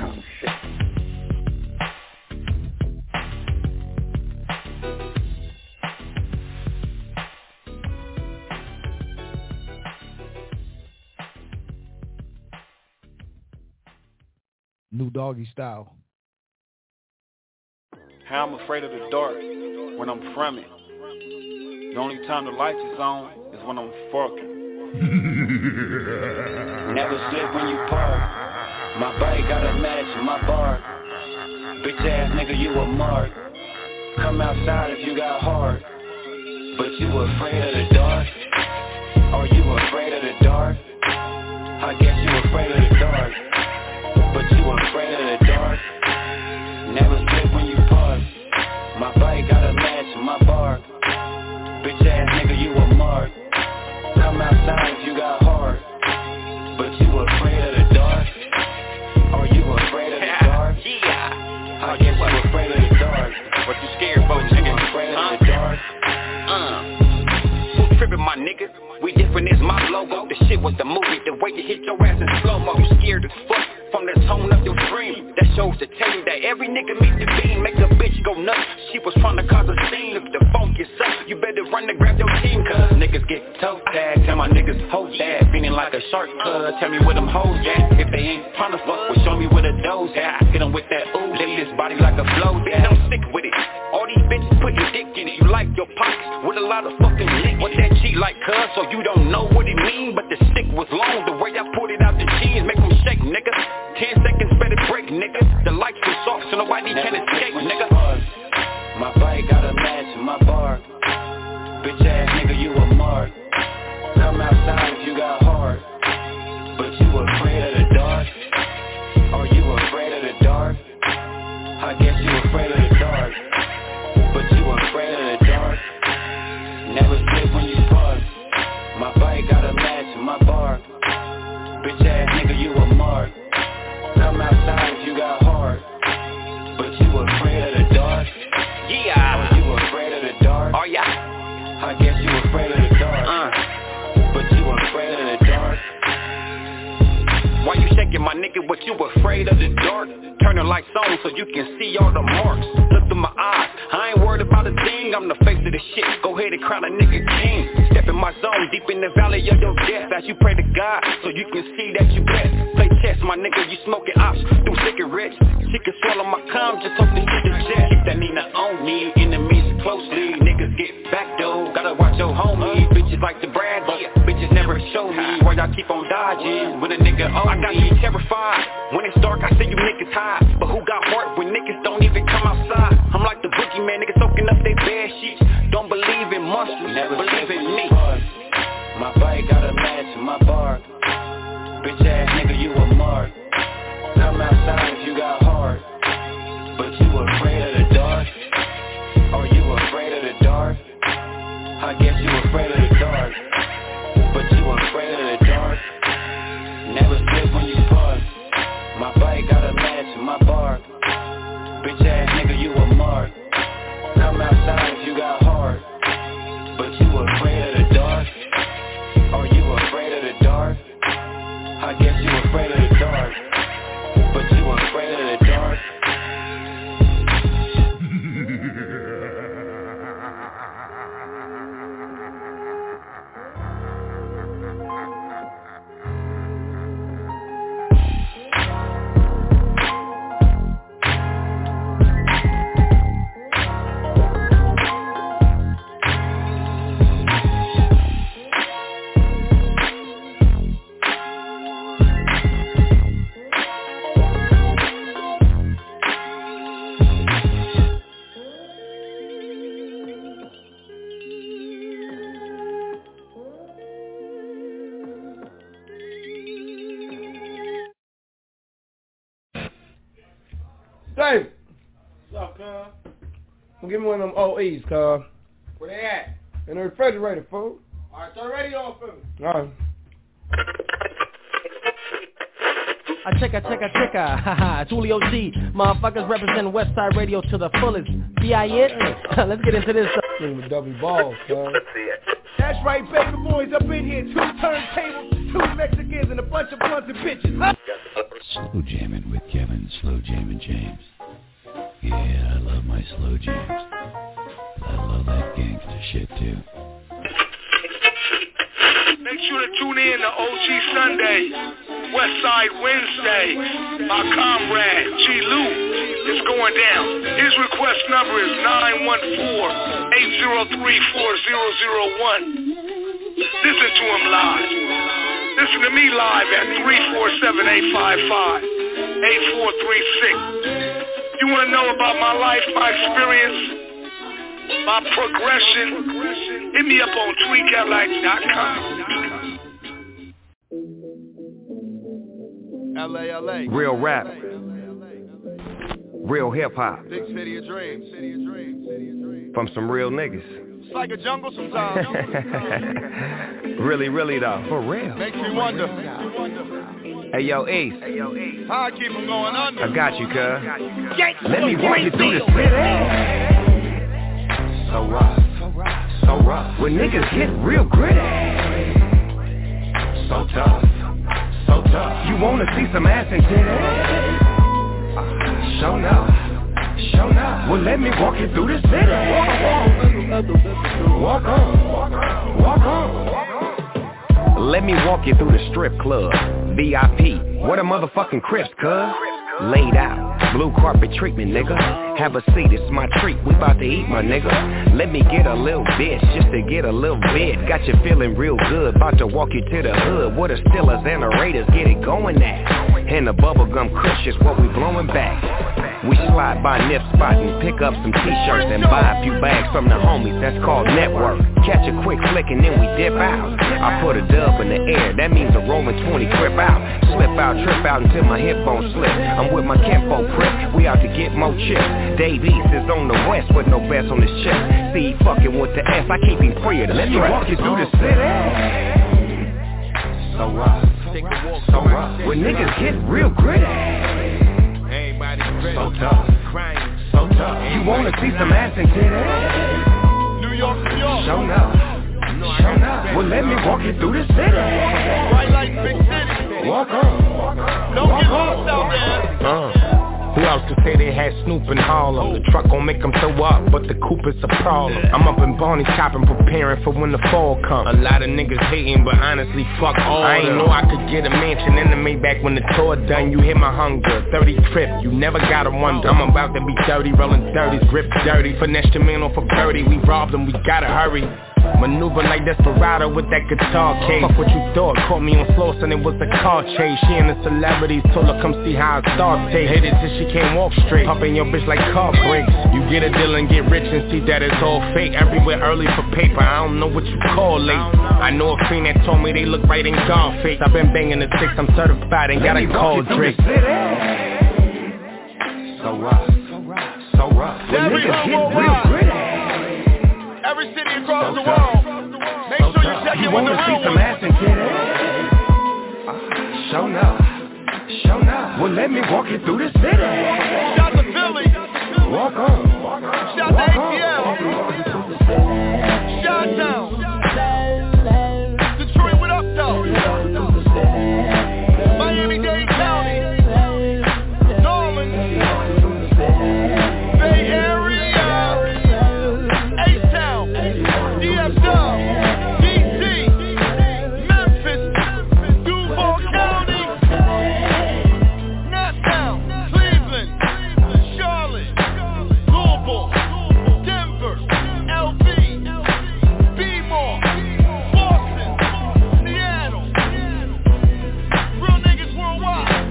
[SPEAKER 13] New Doggy Style.
[SPEAKER 4] How I'm afraid of the dark when I'm from it. The only time the lights is on is when I'm fucking.
[SPEAKER 11] Never slip when you park. My body got a match in my bar. Bitch ass nigga, you a mark. Come outside if you got heart. But you afraid of the dark? Are you afraid of the dark? I guess you afraid of the dark. But you afraid of the dark. Never slip when you park. My body got a match in my bar. Bitch ass nigga, you a mark. Come outside if you got heart. But you afraid of the dark. Are you afraid of the dark? Yeah. I guess you afraid of the dark.
[SPEAKER 4] What you scared for, nigga?
[SPEAKER 11] You afraid of the dark.
[SPEAKER 4] Uh. Who trippin', my nigga? We different, it's my logo. The shit was the movie. The way you hit your ass in slow-mo. You scared as fuck from the tone of your dream. That shows to tell you that every nigga meet the beam. Make a bitch go nuts. She was trying to cause a scene. If the phone gets up, you better run to grab your team. Cause niggas get toe tagged. Tell my niggas hold that. Feeling like a shark. Cuz tell me where them hoes at. If they ain't trying to fuck, well show me where the does at. Hit them with that ooh. Lay this body like a flow. Bitch, I'm sick with it. All these bitches putting dick in it. You like your pockets with a lot of fucking lick. What that cheat like, cuz? So you don't know what it mean. But the stick was long. The way I put it out the jeans make them shake, nigga. Ten seconds better break, nigga. The lights was off so nobody can escape, nigga.
[SPEAKER 11] My body got a match in my bar. Bitch ass nigga, you a mark. Come outside if you got heart. But you afraid of the dark. Are you afraid of the dark? I guess you afraid of the dark. But you afraid of the dark. Never slip when you park. My body got a match in my bar. Bitch ass nigga, you a mark. Come outside if you got heart. But you afraid of the dark.
[SPEAKER 4] Yeah.
[SPEAKER 11] Are you afraid of the dark?
[SPEAKER 4] Oh yeah.
[SPEAKER 11] I guess you afraid of the dark.
[SPEAKER 4] Uh.
[SPEAKER 11] But you afraid of the dark.
[SPEAKER 4] Why you shaking, my nigga? What you afraid of the dark? Turn the lights on so you can see all the marks. Look through my eyes, I ain't worried about a thing. I'm the face of the shit, go ahead and crown a nigga king. Step in my zone, deep in the valley of your death. As you pray to God, so you can see that you blessed. Play chess, my nigga, you smoking ops through cigarettes. She can swallow my cum, just hope the shit is jet. Keep that Nina on me, enemies closely. Niggas get back though, gotta watch your homies. Bitches like to brag, but bitches never show me. Why y'all keep on dodging when a nigga owes me? I got you terrified. When it's dark, I say you niggas high. But who got heart when niggas don't even come outside? I'm like the boogeyman, niggas soaking up their bed sheets. Don't believe in monsters, never believe in me.
[SPEAKER 11] My body got a match in my bar. Bitch ass nigga, you a mark. Come outside if you got heart. But you afraid of the dark. Are you afraid of the dark? I guess you afraid of the dark. But you afraid of the dark. Never slip when you park. My body got a match in my bar. Bitch ass nigga, you a mark. Come outside if you got heart. But you afraid of the dark. Are you afraid of the dark? I guess you afraid of the dark. But you afraid of the dark.
[SPEAKER 5] Dave,
[SPEAKER 21] What's up, cuz?
[SPEAKER 5] give me one of them O Es, cuz.
[SPEAKER 21] Where they at?
[SPEAKER 5] In the refrigerator, fool.
[SPEAKER 21] Alright, turn the radio on for me.
[SPEAKER 5] All right.
[SPEAKER 7] I check, I check, I check, haha, it's Julio G. Motherfuckers represent Westside Radio to the fullest. See I it? Let's get into this.
[SPEAKER 5] With double balls, son.
[SPEAKER 8] That's right, baby boys up in here. Two turntables, two Mexicans, and a bunch of blunts and bitches. Huh?
[SPEAKER 23] Slow jamming with Kevin, slow jamming James. Yeah, I love my slow jams. I love that gangster shit too.
[SPEAKER 24] Make sure to tune in to O G Sundays, Westside Wednesdays. My comrade G Lou is going down. His request number is nine one four, eight zero three, four zero zero one. Listen to him live. Listen to me live at three four seven, eight five five, eight four three six. You want to know about my life, my experience, my progression? Hit me up on tweet cadillac dot com.
[SPEAKER 8] L A, L A.
[SPEAKER 25] Real rap. Real hip hop.
[SPEAKER 8] Big city of dreams. City of dreams. City of dreams.
[SPEAKER 25] From some real niggas.
[SPEAKER 8] It's like a jungle sometimes.
[SPEAKER 25] Really, really though. For real.
[SPEAKER 8] Makes me wonder.
[SPEAKER 25] Hey yo, Ace.
[SPEAKER 8] How I keep them going under?
[SPEAKER 25] I got you, cuz. Let me walk you through the city. So rough, so rough, so rough. When niggas get real gritty. So tough, so tough. You wanna see some ass and titties? Uh, show enough, show enough. Well, let me walk you through the city. Walk on, walk on, walk on. Let me walk you through the strip club. V I P, what a motherfucking Crips, cuz. Laid out, blue carpet treatment, nigga. Have a seat, it's my treat, we bout to eat, my nigga. Let me get a little bit, just to get a little bit. Got you feeling real good, bout to walk you to the hood. Where the Steelers and the Raiders get it going at. And the bubblegum kush is what we blowing back. We slide by Nip Spot and pick up some t-shirts and buy a few bags from the homies, that's called network. Catch a quick flick and then we dip out. I put a dub in the air, that means a rolling twenty crip out. Slip out, trip out until my hip bone slip. I'm with my Kenpo crip, we out to get more chips. Dave East is on the west with no bets on his chest. See, fucking with the S, I keep him free of the Let me walk you through the city. So rough, so rough. When niggas get real gritty. So tough, so tough. You wanna see some ass and titties?
[SPEAKER 8] New York, New York.
[SPEAKER 25] Show enough, show enough. Well, let me walk you through the city.
[SPEAKER 8] Right like big city.
[SPEAKER 25] Walk on, walk on.
[SPEAKER 8] Don't get lost out there.
[SPEAKER 25] Uh. Who else could say they had Snoop and Harlem? The truck gon' make them throw up, but the coupe is a problem. I'm up in Barney shopping, preparing for when the fall comes. A lot of niggas hating, but honestly, fuck all I ain't know I could get a mansion in the Maybach when the tour done. You hit my hunger, thirty trip, you never gotta wonder. I'm about to be dirty, rolling dirty, grip dirty. Finesse your man off a birdie, we robbed him, we gotta hurry. Maneuver like Desperado with that guitar case. Fuck what you thought, caught me on floor, son, it was a car chase. She and the celebrities told her come see how I start taste. Hit it till she can't walk straight, pumping your bitch like car brakes. You get a deal and get rich and see that it's all fake. Everywhere early for paper, I don't know what you call late. I know a fiend that told me they look right in Godface. I've been banging the six, I'm certified, ain't gotta call Drake. So rough, so rough, so rough. When niggas get real gritty.
[SPEAKER 8] Every city across the world. Make sure you check in with the real
[SPEAKER 25] some ass and uh, show enough, show enough. Well, let me walk you through the city.
[SPEAKER 8] Shout to Philly.
[SPEAKER 25] Walk on, walk on.
[SPEAKER 8] Shout to A T L. Shout down. Detroit, what up, though? Miami-Dade County. Norman. Bay Area. D F W, D C, Memphis, Duval County, Nassau, Cleveland, Charlotte, Louisville, Denver, L B, B-More, Boston, Seattle, real niggas worldwide.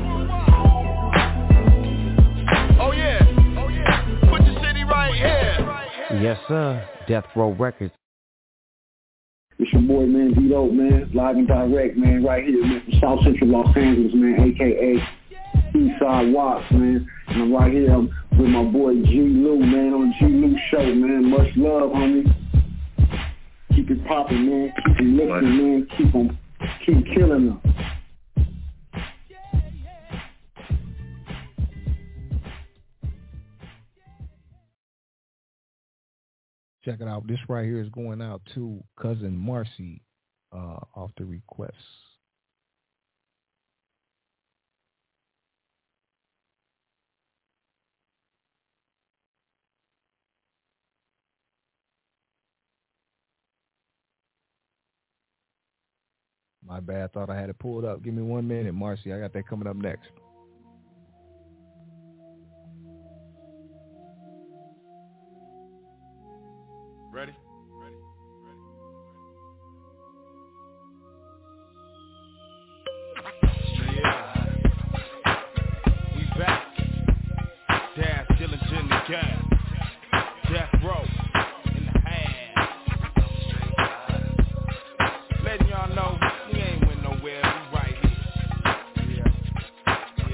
[SPEAKER 8] Oh yeah, put your city right here.
[SPEAKER 25] Yes sir, Death Row Records.
[SPEAKER 26] It's your boy, man, D-Dope, man, live and direct, man, right here, man, from South Central Los Angeles, man, a k a. Eastside Watts, man, and I'm right here I'm with my boy G. Lou, man, on G. Lou Show, man, much love, homie. Keep it popping, man, keep it lifting, man, keep them, keep killing them.
[SPEAKER 13] Check it out. This right here is going out to Cousin Marcy uh, off the request. My bad. Thought I had it pulled up. Give me one minute, Marcy. I got that coming up next.
[SPEAKER 21] Ready? Ready? Ready? Yeah. We back. Dash, Dillinger in the game. Death Row in the hand. Letting y'all know we ain't went nowhere. We right here. Yeah.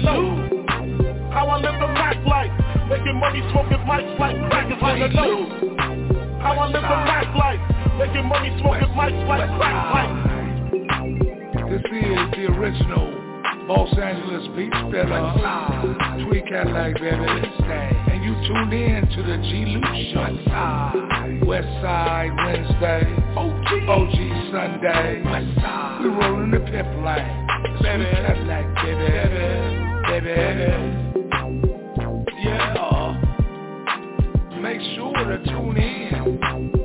[SPEAKER 8] know how I live the Mac life, making money, smoking mics like crackers wanna know how I live the Mac life, making money, smoking mics like crack pipe.
[SPEAKER 9] This is the original Los Angeles beat spitter, Tweet Cadillac, baby. And you tuned in to the G Luke Show. West Side Wednesday, O G Sunday. We rolling the pimp line. Baby Cadillac, baby, baby. Yeah. Make sure to tune in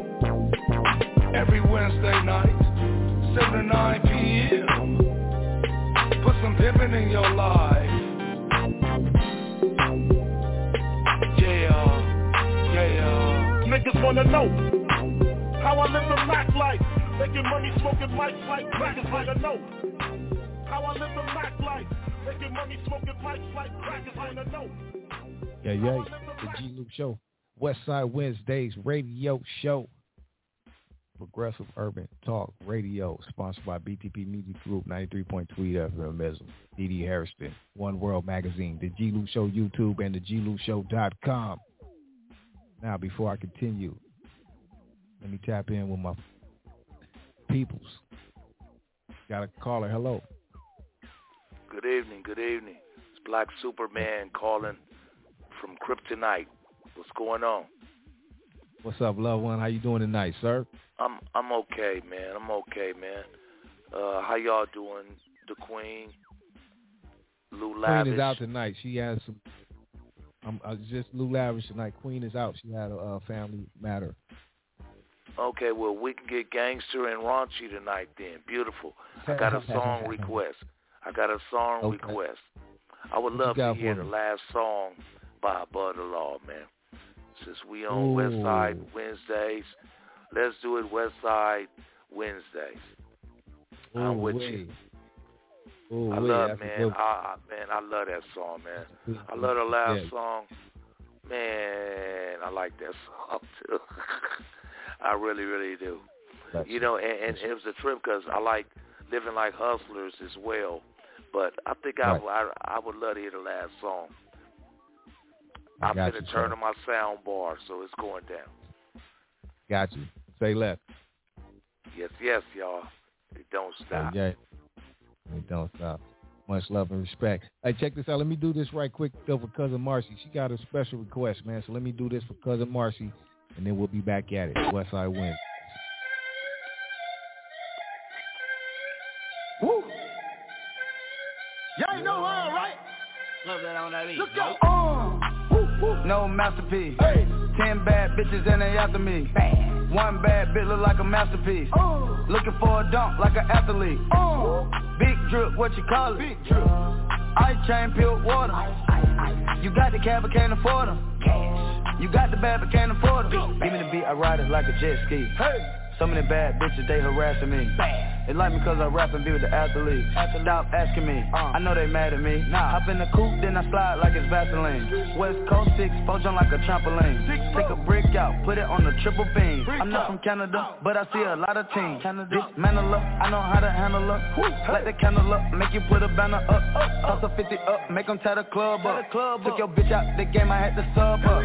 [SPEAKER 9] every Wednesday night, seven to nine p.m. Put some pimpin' in your life. Yeah, yeah.
[SPEAKER 8] Niggas wanna know how I live the Mac life, making money, smoking mics like crackers wanna know how I live the Mac life, making money, smoking mics like crackers wanna know.
[SPEAKER 13] Yeah, yeah. The G Luke Show, West Side Wednesdays radio show. Progressive Urban Talk Radio, sponsored by B T P Music Group, ninety-three point three F M, D D Harrison, One World Magazine, The G Luke Show YouTube, and the G Luke Show dot com. Now, before I continue, let me tap in with my peoples. Got a caller. Hello.
[SPEAKER 12] Good evening. Good evening. It's Black Superman calling from Kryptonite. What's going on?
[SPEAKER 13] What's up, loved one? How you doing tonight, sir?
[SPEAKER 12] I'm I'm okay, man. I'm okay, man. Uh, how y'all doing? The Queen, Lou Lavish.
[SPEAKER 13] Queen is out tonight. She has some. I'm um, uh, just Lou Lavish tonight. Queen is out. She had a uh, family matter.
[SPEAKER 12] Okay, well we can get gangster and raunchy tonight then. Beautiful. I got a song request. I got a song okay. request. I would love to hear the last song by Butter Law, man. Since we on Ooh. West Side Wednesdays, let's do it West Side Wednesdays. Ooh, I'm with wait. you. Ooh, I love, man. I, I, man, I love that song, man. I love the last yeah. song. Man, I like that song, too. I really, really do. That's you know, and, and it was a trip because I like Living Like Hustlers as well. But I think right. I, I, I would love to hear the last song. I'm going to turn on my sound bar, so it's going down.
[SPEAKER 13] Got you. Say left.
[SPEAKER 12] Yes, yes, y'all. It don't stop.
[SPEAKER 13] Yeah, it don't stop. Much love and respect. Hey, check this out. Let me do this right quick though for Cousin Marcy. She got a special request, man. So let me do this for Cousin Marcy, and then we'll be back at it. Westside wins.
[SPEAKER 8] Woo! Y'all know all right.
[SPEAKER 14] Love that on that beat.
[SPEAKER 8] Look up. Oh.
[SPEAKER 14] No masterpiece. Hey. Ten bad bitches and they after me. Bam. One bad bitch look like a masterpiece. Oh. Looking for a dunk like an athlete. Oh. Big drip, what you call it? Big drip. Ice chain, peeled water. Ice, ice, ice. You got the cab, but can't afford them. Cash. You got the bad, but can't afford them. Give me the beat, I ride it like a jet ski. Hey. Some of the bad bitches, they harassing me. Bam. They like me cause I rap and be with the athletes. Stop asking me, uh, I know they mad at me. Nah. Hop in the coupe, then I slide like it's Vaseline. West Coast six, four jump like a trampoline. Take a brick out, put it on the triple beam. I'm not from Canada, but I see a lot of teams. Dismantle up, I know how to handle up. Light the candle up, make you put a banner up. Toss a fifty up, make them tie the club up. Took your bitch out the game, I had to sub up.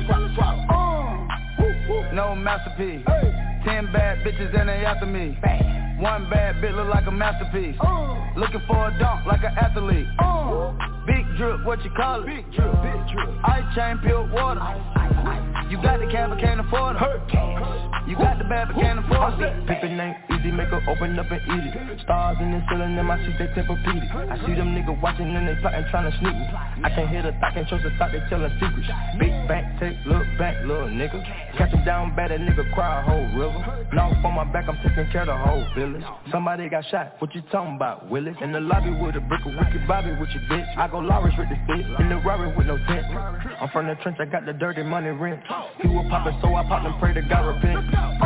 [SPEAKER 14] No masterpiece. Ten bad bitches and they after me. Bam. One bad bitch look like a masterpiece. Uh. Looking for a dunk like an athlete. Uh. Big drip, what you call it? Big drip, big drip. Ice chain, peeled water. Ice, ice, ice. You got the cab, but can't afford it. You got the bad, but can't afford it. Pimpin' ain't easy, make her open up and eat it. Stars in the ceiling, in my seat, they Tempur-Pedic. I see them niggas watching and they plotting, trying to sneak me. I can't hear the thought, can't trust the thought, they telling secrets. Big back, take, look back, little nigga. Catch him down bad, that nigga cry a whole river. Now on my back, I'm taking care of the whole village. Somebody got shot, what you talking about, Willis? In the lobby with a brick of wicked Bobby with your bitch. I go Lawrence with the stick, in the Rari with no tent. I'm from the trench, I got the dirty money rent. He was poppin', so I popped and pray to God repent.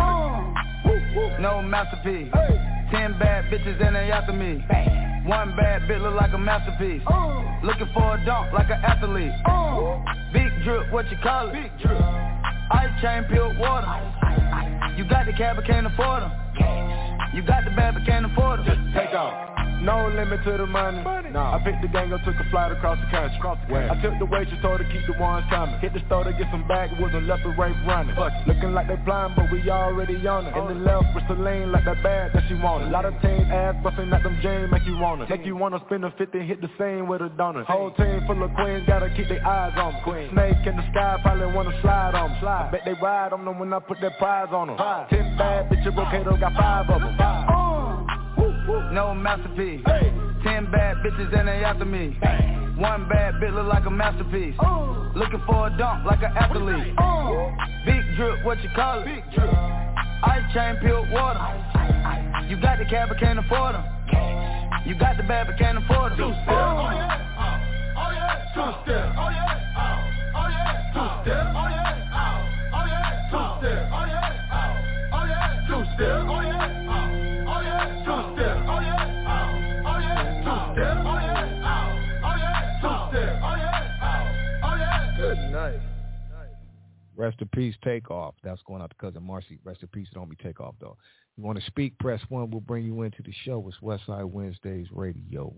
[SPEAKER 14] No masterpiece. Ten bad bitches and they after me. One bad bitch look like a masterpiece. Looking for a dunk like an athlete. Big drip, what you call it? Big drip. Ice chain, peeled water. You got the cab, but can't afford them. You got the bad, but can't afford them.
[SPEAKER 8] Just take off.
[SPEAKER 10] No limit to the money. No. I picked the gang up, took a flight across the country. Across the country. I took the waitress, told her to keep the ones coming. Hit the store to get some backwoods and left the rape running. Looking like they blind, but we already on it. In the left with Celine, like that bag that she wanted. A lot of teams ass busting at them jeans, make you wanna. Make you wanna spend a fifty, hit the same with a donut. Whole team full of queens, gotta keep their eyes on them. Queen. Snake in the sky, probably wanna slide on them. Slide. I bet they ride on them when I put that prize on them. Five. Ten bad bitches, Rocato got five of them. Five. Uh,
[SPEAKER 14] no masterpiece. Hey. Ten bad bitches and they after me. Hey. One bad bitch look like a masterpiece. Uh, Looking for a dunk like an athlete. Uh, Big drip, what you call it? Big drip. Ice chain, peeled water. Ice, ice, ice. You got the cab, but can't afford them. You got the bad, but can't afford them. Two step. Oh yeah. Oh, oh yeah. Two step. Oh yeah. Oh, oh yeah. Two step. Oh yeah. Oh, oh yeah. Two step. Oh yeah. Oh, oh yeah. Two step. Oh yeah. Oh, oh yeah. Two step. Oh yeah. Oh, oh yeah. Two step. Oh yeah. Oh, oh yeah. Two step. Oh yeah. Oh, oh yeah.
[SPEAKER 13] Good night. Rest in peace, Takeoff. That's going out to Cousin Marcy. Rest in peace, don't be Takeoff, though. You want to speak, press one. We'll bring you into the show. It's Westside Wednesdays Radio.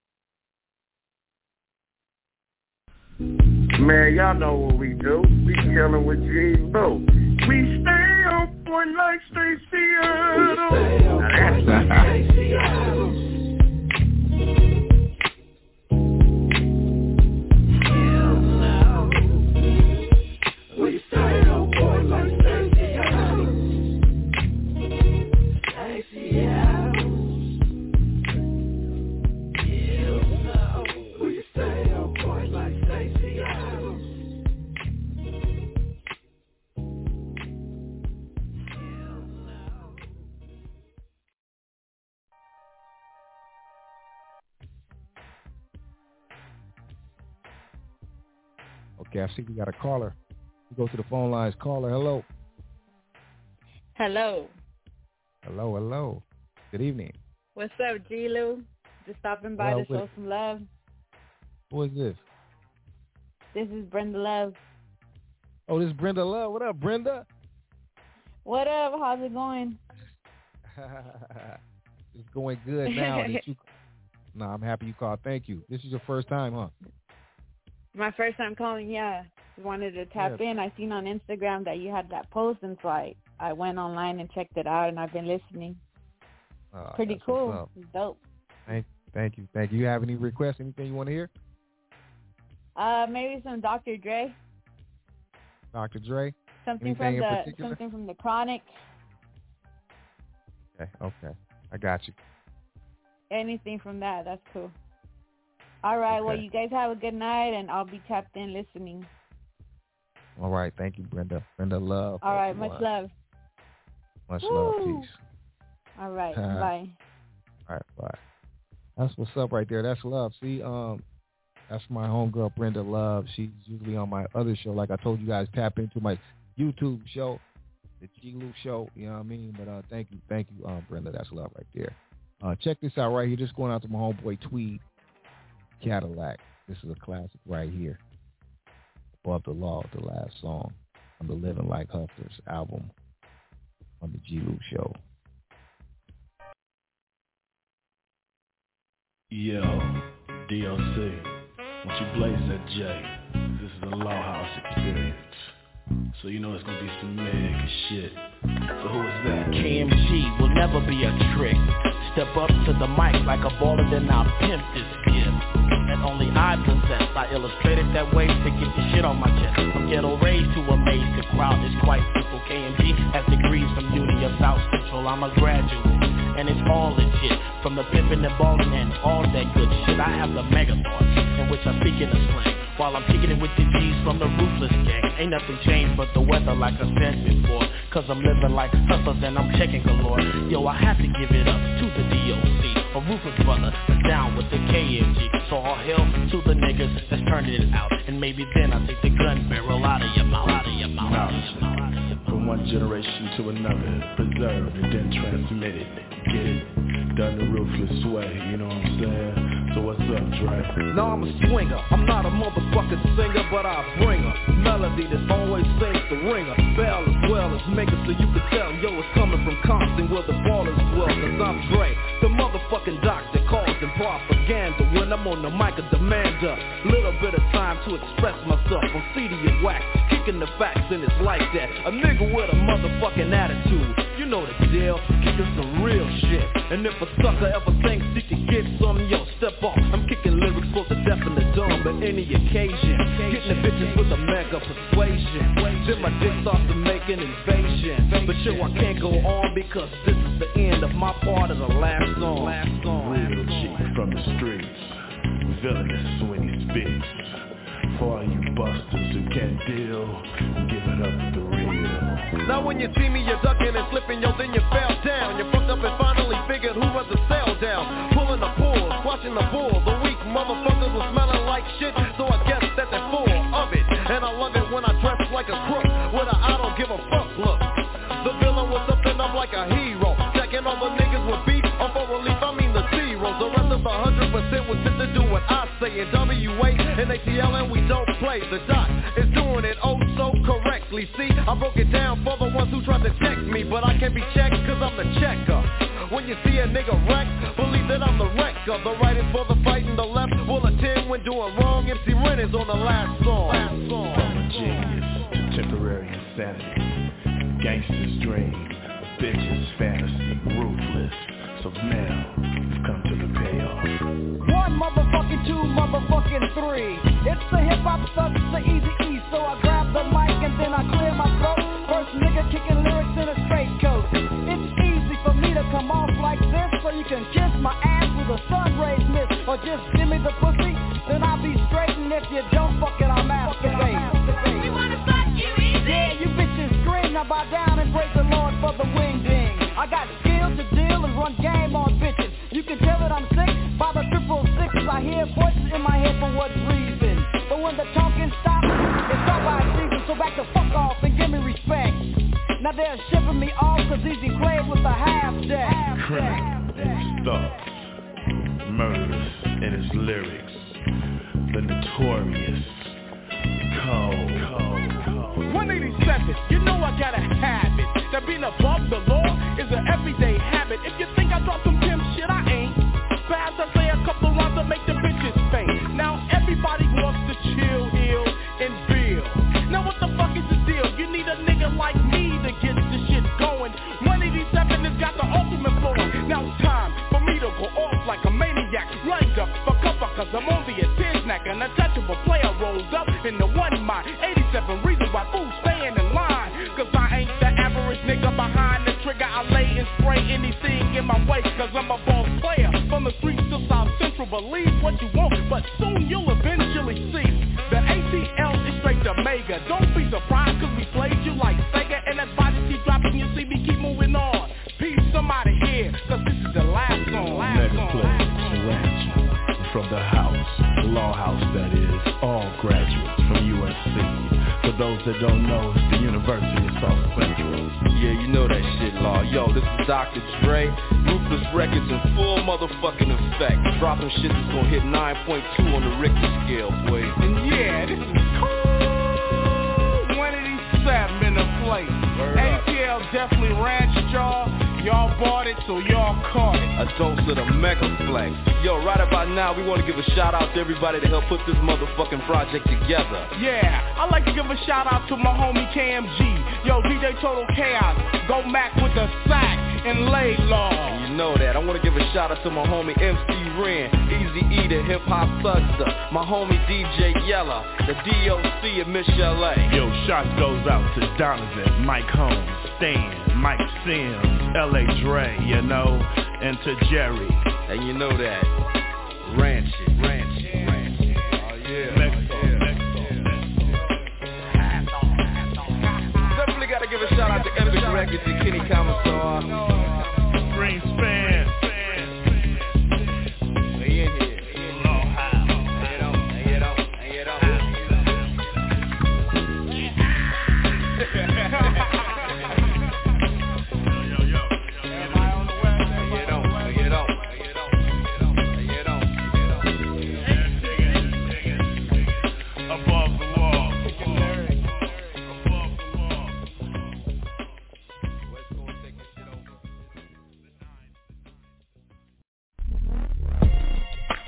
[SPEAKER 3] Man, y'all know what we do. We chillin' with G Lou. We stay on point like Stacey Adams. We stay on point like Stacey Adams. We stay on point like Stacey Adams. Stacey Adams. We stay on point like Stacey Adams.
[SPEAKER 13] Okay, I see we got a caller. We go to the phone lines. Caller, hello.
[SPEAKER 15] Hello.
[SPEAKER 13] Hello, hello. Good evening.
[SPEAKER 15] What's up, G Lou? Just stopping by
[SPEAKER 13] Hello,
[SPEAKER 15] to show
[SPEAKER 13] with-
[SPEAKER 15] some love.
[SPEAKER 13] Who is this?
[SPEAKER 15] This is Brenda Love.
[SPEAKER 13] Oh, this is Brenda Love. What up, Brenda?
[SPEAKER 15] What up? How's it going?
[SPEAKER 13] It's going good now. That you... No, I'm happy you called. Thank you. This is your first time, huh?
[SPEAKER 15] My first time calling, yeah. Just wanted to tap
[SPEAKER 13] Yeah.
[SPEAKER 15] in. I seen on Instagram that you had that post, and so I, I went online and checked it out, and I've been listening.
[SPEAKER 13] Uh,
[SPEAKER 15] Pretty
[SPEAKER 13] that's what's
[SPEAKER 15] cool.
[SPEAKER 13] up.
[SPEAKER 15] It's dope.
[SPEAKER 13] Thank, thank you. Thank you. You have any requests? Anything you want to hear?
[SPEAKER 15] Uh, maybe some Doctor Dre.
[SPEAKER 13] Doctor Dre?
[SPEAKER 15] Something
[SPEAKER 13] Anything
[SPEAKER 15] from
[SPEAKER 13] in
[SPEAKER 15] the
[SPEAKER 13] particular?
[SPEAKER 15] something from the Chronic.
[SPEAKER 13] Okay, okay. I got you.
[SPEAKER 15] Anything from that, that's cool. All right, well,
[SPEAKER 13] Okay.
[SPEAKER 15] you guys have a good night, and I'll be tapped in listening.
[SPEAKER 13] All right. Thank you, Brenda. Brenda Love.
[SPEAKER 15] All right,
[SPEAKER 13] everyone.
[SPEAKER 15] much love.
[SPEAKER 13] Much
[SPEAKER 15] Woo.
[SPEAKER 13] love. Peace.
[SPEAKER 15] All right,
[SPEAKER 13] Uh,
[SPEAKER 15] bye.
[SPEAKER 13] All right, bye. That's what's up right there. That's love. See, um, that's my homegirl, Brenda Love. She's usually on my other show. Like I told you guys, tap into my YouTube show, the G Lou Show. You know what I mean? But uh, thank you, thank you, um, Brenda. That's love right there. Uh, check this out right here. Just going out to my homeboy Tweed Cadillac. This is a classic right here. Above the Law, the last song on the Living Like Hustlers album on the G Lou Show.
[SPEAKER 6] Yo, D O C, once you blaze that J, this is a Law House experience. So you know it's gonna be some mega shit. So who is that?
[SPEAKER 16] K M G will never be a trick. Step up to the mic like a baller, then I'll pimp this gift. And only I possess. I illustrate it that way to get the shit on my chest. From ghetto raised to amaze the crowd is quite simple. K M G has degrees from Uni of South Central. I'm a graduate, and it's all legit. From the pimpin' and ballin' and all that good shit. I have the mega thoughts in which I speak in a slang. While I'm kicking it with the G's from the ruthless gang. Ain't nothing changed but the weather like I said before. Cause I'm living like hustlers and I'm checking galore. Yo, I have to give it up to the D O C. A ruthless brother that's down with the K M G. So all hail to the niggas that's turning it out. And maybe then I take the gun barrel out of your mouth, out of your mouth, out of your mouth.
[SPEAKER 6] From one generation to another, preserved and then transmitted. Get it? Done the ruthless way, you know what I'm saying? So what's up, Dre?
[SPEAKER 17] No, I'm a swinger. I'm not a motherfucking singer, but I bring a melody that always sings the ringer. Bell as well as make it so you can tell, yo, it's coming from Compton where the ballers dwell. Cause I'm Dre, the motherfucking doctor. Call rhymes and propaganda. When I'm on the mic, I demand a little bit of time to express myself. I'm seedy and whack, kicking the facts, and it's like that. A nigga with a motherfucking attitude, you know the deal, kicking some real shit. And if a sucker ever thinks he can get some, yo, step off. I'm kicking lyrics for the deaf and the dumb, but any occasion, getting the bitches with a mega persuasion. Then my dick starts to make an invasion. But yo, I can't go on because this is the end of my part of the last song. Last song.
[SPEAKER 6] Real chick from the streets, villainous when he speaks. For all you busters who can't deal, give it up to the real.
[SPEAKER 17] Now when you see me, you're ducking and slipping, yo, then you fell down. You fucked up and finally figured who was the sell down. Pulling the pulls, watching the bull. The weak motherfuckers were smelling like shit, so I guess that they're full of it. And I love it when I dress like a crook with a I don't give a fuck look. The villain was something up like a hero, checking all the niggas with beef, or for relief, I mean the zeros. The rest of the hundred percent was fit to do what I say. In W A and A T L and we don't play. The dot is doing it oh so correctly. See, I broke it down for the ones who tried to check me, but I can't be checked cause I'm the checker. When you see a nigga wreck, believe that I'm the wrecker. The right is for the fight and the left will attend when doing wrong. M C Ren is on the last song. Last song.
[SPEAKER 6] From a genius, temporary insanity, gangster's dream, bitch's fantasy, ruthless. So now, we've come to the payoff.
[SPEAKER 1] One motherfucking two, motherfucking three. It's the hip-hop stuff, it's the Eazy-E. So I grab the mic and then I clear my throat. First nigga kicking lyrics in a straight coat. It's easy for me to come off like this, so you can kiss my ass with a sun rays miss. Or just give me the pussy, then I'll be straight. And if you don't fuck it, I'll masturbate.
[SPEAKER 2] We wanna fuck you easy.
[SPEAKER 1] Yeah, you bitches scream, now bow down and praise the Lord for the wing ding. I got skills to deal and run game on bitches. You can tell that I'm sick by the triple six. I hear voices in my head for what reason. But when the talking stops, it's Popeye season. So back the fuck off and give me respect. Now they're shipping me off cause Easy played with the half deck.
[SPEAKER 6] Criminal in his thoughts, murderous in his lyrics, the notorious cold, cold, cold.
[SPEAKER 17] one eighty-seven, you know I gotta have it. That being above the law is an everyday habit. If you think I dropped some pimp shit, I ain't. Perhaps I say a couple rhymes to make the bitches faint. Now everybody wants to chill, heal, and build. Now what the fuck is the deal? You need a nigga like me to get this shit going. one eighty-seven has got the ultimate flow. Now it's time for me to go off like a maniac. Right up for cover cause I'm only a ten-snack. An untouchable player rolls up in the one mind. eighty-seven reasons why fools staying in line. Cause I ain't the average nigga behind the trigger. I lay and spray anything in my way. Cause I'm a boss player. From the streets to South Central, believe what you want, but soon you'll eventually see. The A T L is straight to mega. Don't be surprised cause we played you like Sega. And that body keep dropping, you see me keep moving on. Peace, somebody here, cause this is the last song. Last
[SPEAKER 6] Mega
[SPEAKER 17] song.
[SPEAKER 6] Play, ranch, from the house, the law house that is, all graduates from U S C. For those that don't know, it's the University of South Central.
[SPEAKER 17] Yeah, you know that shit, Law. Yo, this is Doctor Dre. Ruthless Records in full motherfucking effect. Dropping shit that's gonna hit nine point two on the Richter scale, boy. And yeah, this is cool. one eighty-seven in the place. A T L definitely ranched y'all. Y'all bought it, so y'all caught it. A dose of the Mega Flex. Yo, right about now, we want to give a shout out to everybody that helped put this motherfucking project together. Yeah, I'd like to give a shout out to my homie K M G. Yo, D J Total Chaos. Go Mac with the sack and Laidlaw. And you know that. I want to give a shout out to my homie M C Ren, Eazy-E, the hip hop thugster. My homie D J Yella, the D O C and Miss L A.
[SPEAKER 6] Yo, shots goes out to Donovan, Mike Holmes, Stan, Mike Sims, L A Dre, you know, and to Jerry.
[SPEAKER 17] And you know that. Ranch it, ranch it, ranch it. Oh yeah. Mexico, yeah. Mexico, Mexico. Definitely gotta give a shout out to Epic Records and Kenny Commissar.
[SPEAKER 6] Greenspan.
[SPEAKER 17] We in here.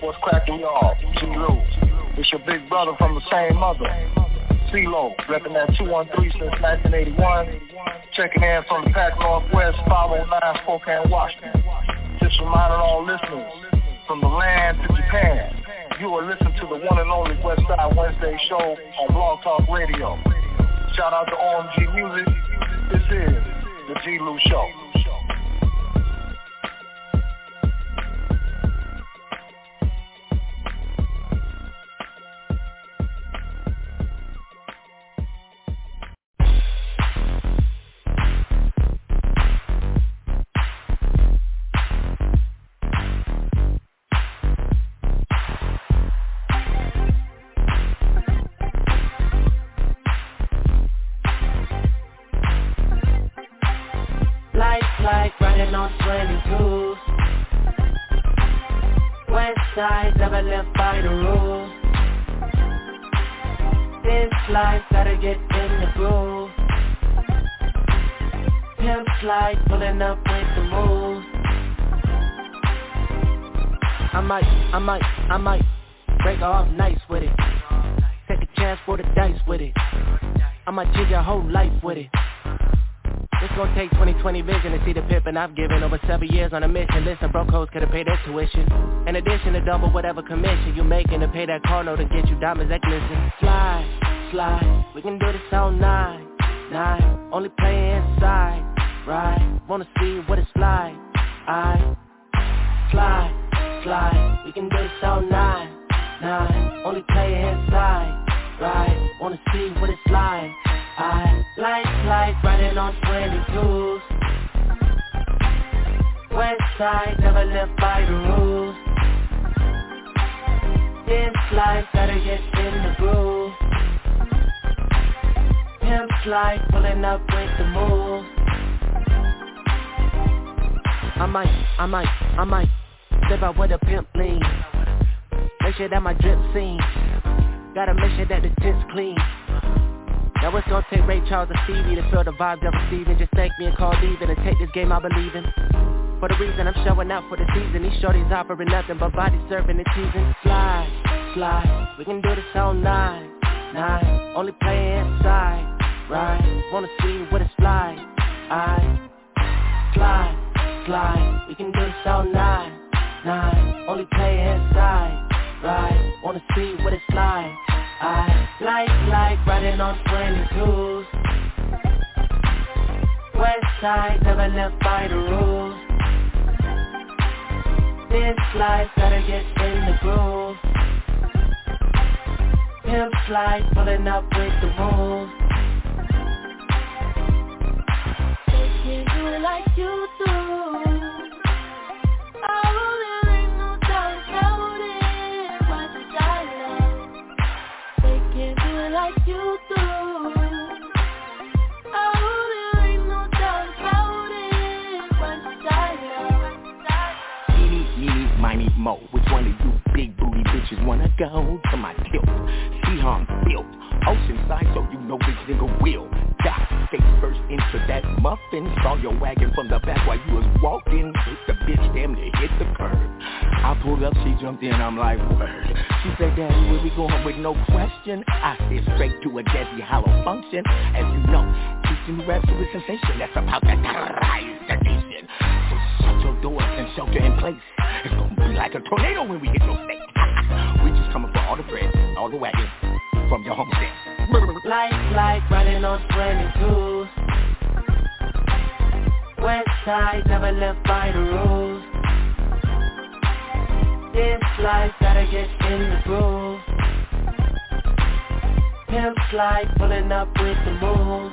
[SPEAKER 2] What's cracking y'all? G-Lou. It's your big brother from the same mother. C-Lo, repping that two one three since nineteen eighty-one. Checking in from the Pac Northwest, five oh nine Spokane, Washington. Just reminding all listeners, from the land to Japan, you are listening to the one and only Westside Wednesday show on Blog Talk Radio. Shout out to O M G Music. This is the G-Lou Show.
[SPEAKER 16] I might, I might break off nice with it. Take a chance for the dice with it. I might change your whole life with it. It's gonna take twenty twenty vision to see the pimpin' I've given over seven years on a mission. Listen, broke hoes could've paid their tuition. In addition to double whatever commission you making to pay that car note and get you diamonds that glisten. Slide, slide, we can do this all night, night. Only play inside, right? Wanna see what it's like. I slide. Slide. We can do this all night, night. Only play inside, right? Wanna see what it's like. I like, like riding on twenty-twos. West side, never live by the rules. This life, gotta get in the groove. Pimps like pulling up with the moves. I might, I might, I might live out with a pimp lean. Make sure that my drip seen. Gotta make sure that the tent's clean. Now it's gonna take Ray Charles and Stevie to feel the vibes they're receiving. Just thank me and call Steven and take this game I believe in. For the reason I'm showing out for the season. These shorties offering nothing but body serving and teasing. Slide, slide, we can do this all night, night. Only play inside, right? Wanna see what it's like. I slide, slide, we can do this all night. Nine, only play inside, right? Wanna see what it's like. I like, like riding on twenty-twos. West side, never left by the rules. This life, gotta get in the groove. Pimps like pulling up with the moves. They can't do it like you do. Like you do. Oh, there ain't no doubt about it. Once I love.
[SPEAKER 4] Eeny, meeny, miny, mo. Which one of you big booty bitches wanna go to my tilt? See how I'm built. Oceanside, so you know this nigga will die. Face first into that muffin. Saw your wagon from the back while you was walking. With the bitch damn near hit the curb. I pulled up, she jumped in, I'm like, word. She said, Daddy, where we going with no question? I said straight to a Desi Hollow function. As you know, teaching raps to a sensation that's about to terrorize the nation. So shut your doors and shelter in place. It's gonna be like a tornado when we hit your state. We just coming for all the bread, all the wagons from your homestead.
[SPEAKER 16] Like, like riding on twenty-twos. West side, never left by the rules. This life, gotta get in the groove. Pimps like pulling up with the moves.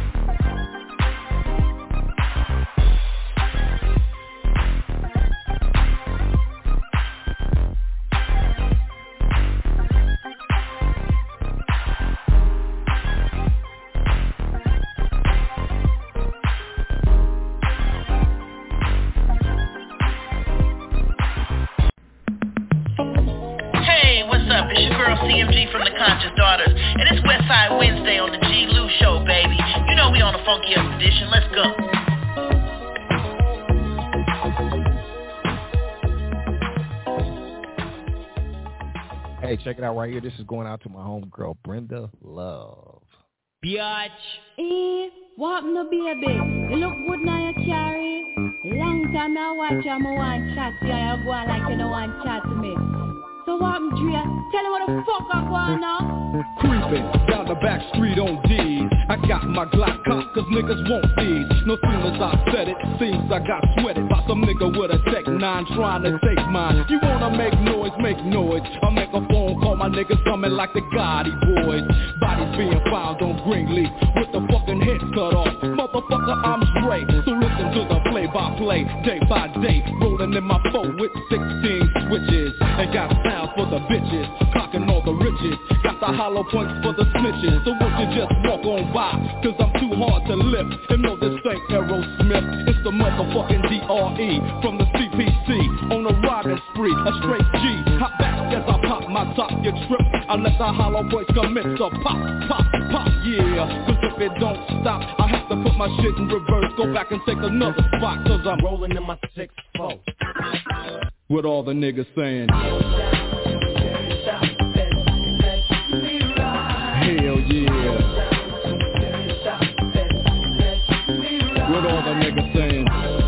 [SPEAKER 18] It's your girl C M G from the Conscious Daughters, and it's Westside Wednesday on the G-Lou Show, baby. You know we on a funky expedition. Let's go.
[SPEAKER 13] check it out right here. This is going out to my homegirl, Brenda Love.
[SPEAKER 5] Biatch. Eh, what no baby? You look good now you carry. Long time I watch you, I want chat to you. You go on like you don't want chat to me. So what I'm Drea? Tell him what the fuck I want now.
[SPEAKER 7] Creeping down the back street on D's. I got my Glock cocked cause niggas won't these. No soon as I said it, seems I got sweated by some nigga with a Tech nine trying to take mine. You wanna make noise, make noise. I make a phone call, my niggas coming like the Gotti boys. Bodies being found on Greenleaf with the fucking head cut off. Motherfucker, I'm straight. So listen to the play-by-play, day by day. Rolling in my phone with sixteen switches. And got sounds for the bitches, clocking all the riches. Got the hollow points for the snitches. So won't you just walk on by, cause I'm too hard to lift. And no, this ain't Aerosmith, it's the motherfucking D R E from the C P C. On a riding spree, a straight G. Hop back as I pop my top, you trip. I let the hollow points commence to pop, pop, pop, yeah. Cause if it don't stop, I have to put my shit in reverse. Go back and take another spot, cause I'm rolling in my six four. With all the niggas saying hell yeah. With all the niggas saying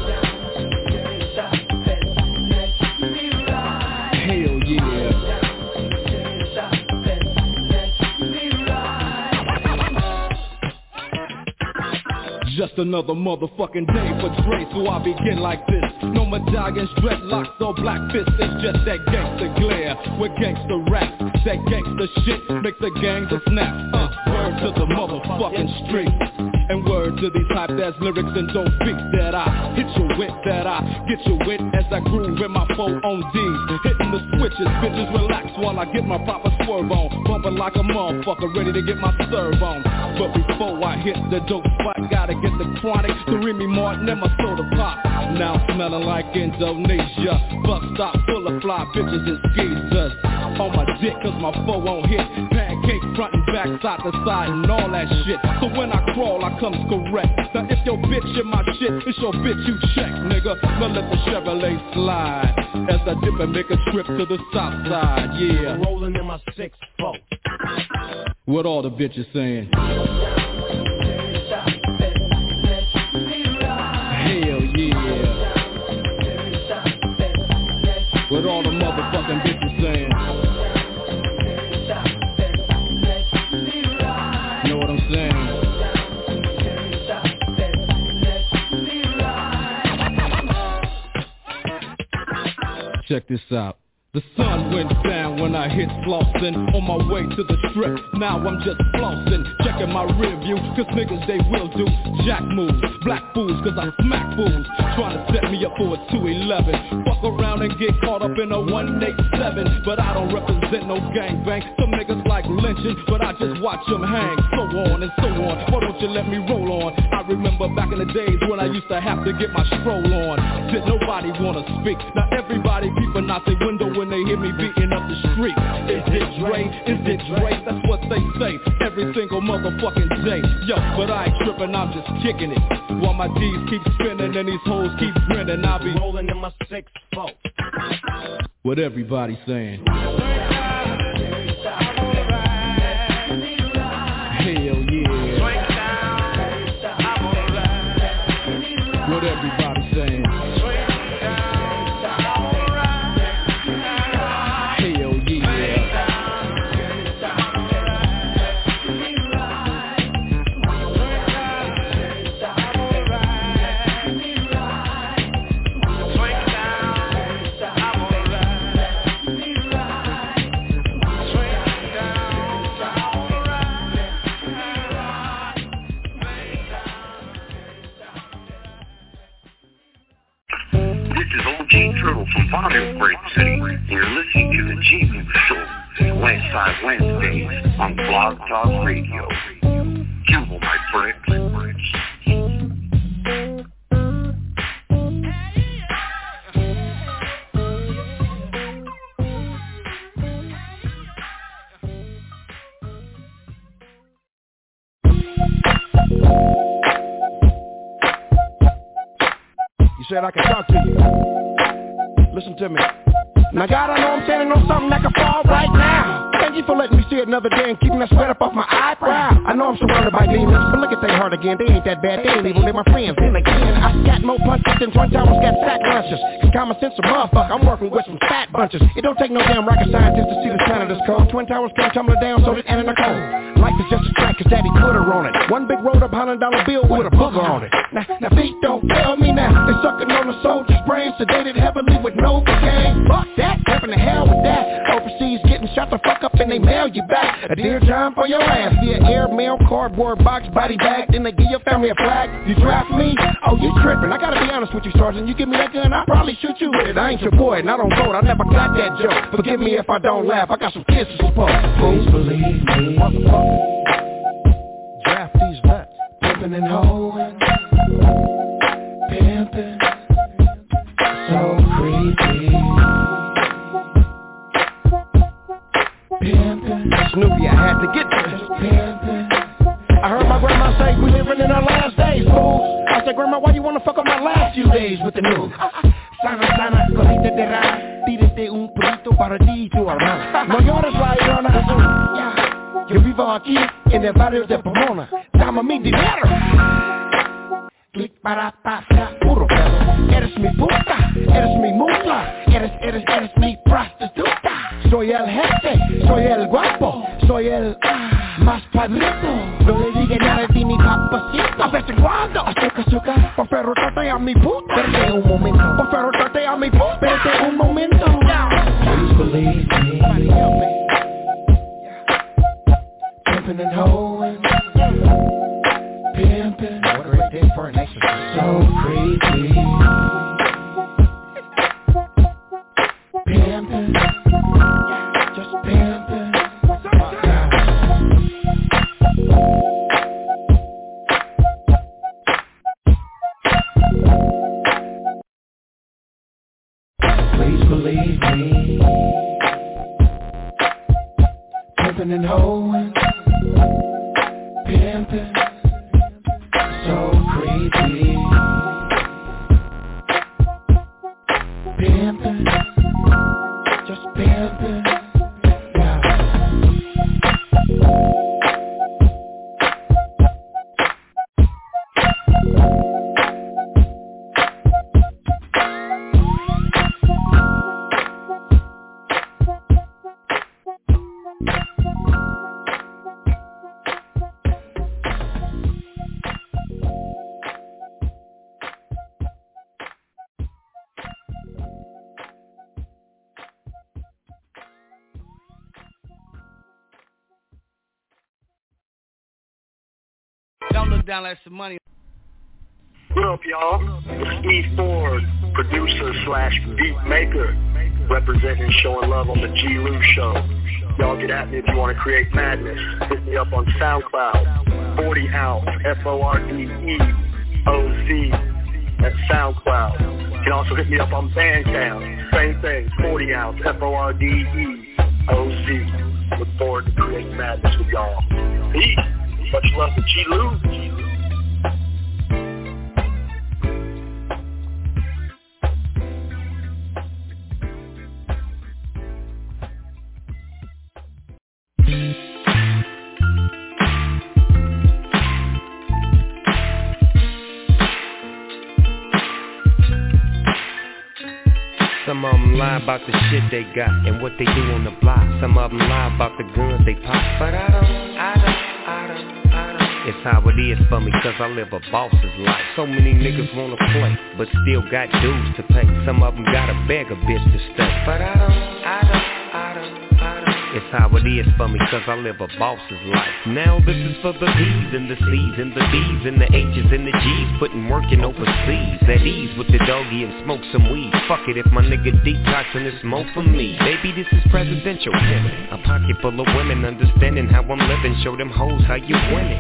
[SPEAKER 7] hell yeah. Just another motherfucking day for Dre, so I begin like this. No medallions, dreadlocks, or black fists. It's just that gangster glare with gangster rap. That gangster shit makes the gang to snap. Uh, word to the motherfucking street. And word to these hype ass lyrics and dope beats that I hit you with, that I get you with as I groove in my four on D's. Hitting the switches, bitches relax while I get my proper swerve on. Bumping like a motherfucker, ready to get my serve on. But before I hit the dope spot, gotta get the chronic, the Remy Martin and my soda pop. Now smelling like Indonesia. Bus stop full of fly bitches and skeezers. On my dick cause my foe won't hit. Pancake front and back, side to side and all that shit. So when I crawl I comes correct. Now if your bitch in my shit, it's your bitch you check, nigga. Now let the Chevrolet slide as I dip and make a trip to the south side, yeah. Rolling in my six four. What all the bitches saying? Hell yeah. What all the motherfucking bitches saying? Know what I'm saying? Check this out. The sun went down when I hit Slauson. On my way to the strip, now I'm just flossing. Checking my rear view, cause niggas they will do jack moves. Black fools, cause I smack fools. Trying to set me up for a two eleven. Fuck around and get caught up in a one eighty-seven. But I don't represent no gangbang. Some niggas like lynching, but I just watch them hang. So on and so on, why don't you let me roll on? I remember back in the days when I used to have to get my stroll on. Did nobody wanna speak? Now everybody peeping out the window when they hear me beating up the street. Is it Dre? Is it Dre? That's what they say every single motherfucking day. Yo, but I ain't tripping, I'm just kicking it. While my D's keep spinning and these hoes keep grinning, I'll be rolling in my six four. What everybody saying? Hell yeah. What everybody saying?
[SPEAKER 11] From Bonneville Break City, and you're listening to the G-Loop Show, Westside Wednesdays on Blog Talk Radio. Jumbo my bricks.
[SPEAKER 10] You said I can talk to you. Listen to me.
[SPEAKER 4] Now God, I know I'm standing on something that can fall right now. Thank you for letting me see another day and keeping that sweat up off my eyebrow. I know I'm surrounded by demons, but look at they heart again. They ain't that bad, they ain't evil, they my friends. Then again, I scat more punches than Twin Towers got sack lunches. Cause common sense a motherfucker, I'm working with some fat bunches. It don't take no damn rocket scientist to see this planet is cold. Twin Towers came tumbling down, so did Anna Nicole. Life is just a track, cause daddy put her on it. One big rolled up hundred dollar bill with a booger on it. Now, now feet don't fail me now. They sucking on the soldier's brain, sedated heavily with no game. Fuck that, heaven to hell with that. Overseas getting shot the fuck up and they mail you back. A dear time for your ass via air mail, cardboard box, body bag. Then they give your family a flag. You draft me? Oh, you tripping. I gotta be honest with you, Sergeant. You give me that gun, I'll probably shoot you with it. I ain't your boy and I don't vote. I never got that joke. Forgive me if I don't laugh. I got some kids to support. Please believe me. Draft these vets. Pimpin' and hoeing. Pimpin'. So creepy. Pimpin'. Snoopy, I had to get this. Pimpin'. I heard my grandma say we living in our last days, fools. I said, Grandma, why you wanna fuck up my last few days with the news? Sana, sana, cosita de rana. Tírate un purito para ti, tu hermana. No llores, la irona. Yo vivo aquí en el barrio de Pomona. Dame mi dinero. Click para pasar, puro pedo. Eres mi puta, eres mi mula. Eres, eres, eres mi prostituta. Soy el jefe, soy el guapo. Soy el ah, más padrito. No le diga nada de mi papacito. A veces cuando azúcar, azúcar. Por favor, trate a mi puta. Espérate un momento. Por favor, trate a mi puta. Espérate un momento. Please believe me. Somebody help me. Pimpin' and hoeing. Pimpin'. What a great day for an exorcist. So creepy. Pimpin'. Just pimpin'. Please believe me. Pimpin' and hoeing. Pimpin'. So creepy. Pimpin'. Just pimpin'.
[SPEAKER 21] Don't look down like some money.
[SPEAKER 2] What up, y'all? It's E Ford, producer slash beat maker, representing Showing Love on the G. Lou Show. Y'all get at me if you want to create madness. Hit me up on SoundCloud, forty ounce, F O R D E O Z, that's SoundCloud. You can also hit me up on Bandcamp, same thing, forty ounce, F O R D E O Z. Look forward to creating madness with y'all. Peace. Much love to G. Lou.
[SPEAKER 19] Some of them lie about the shit they got and what they do on the block. Some of them lie about the guns they pop. But I don't, I don't, I don't. It's how it is for me, cause I live a boss's life. So many niggas wanna play, but still got dues to pay. Some of them gotta beg a bitch to stay. But I don't, I don't, I don't, I don't. It's how it is for me, cause I live a boss's life. Now this is for the B's and the C's and the D's and the H's and the G's, putting work in overseas. At ease with the doggy and smoke some weed. Fuck it if my nigga detoxing this smoke for me. Baby, this is presidential. A pocket full of women understanding how I'm living. Show them hoes how you winning.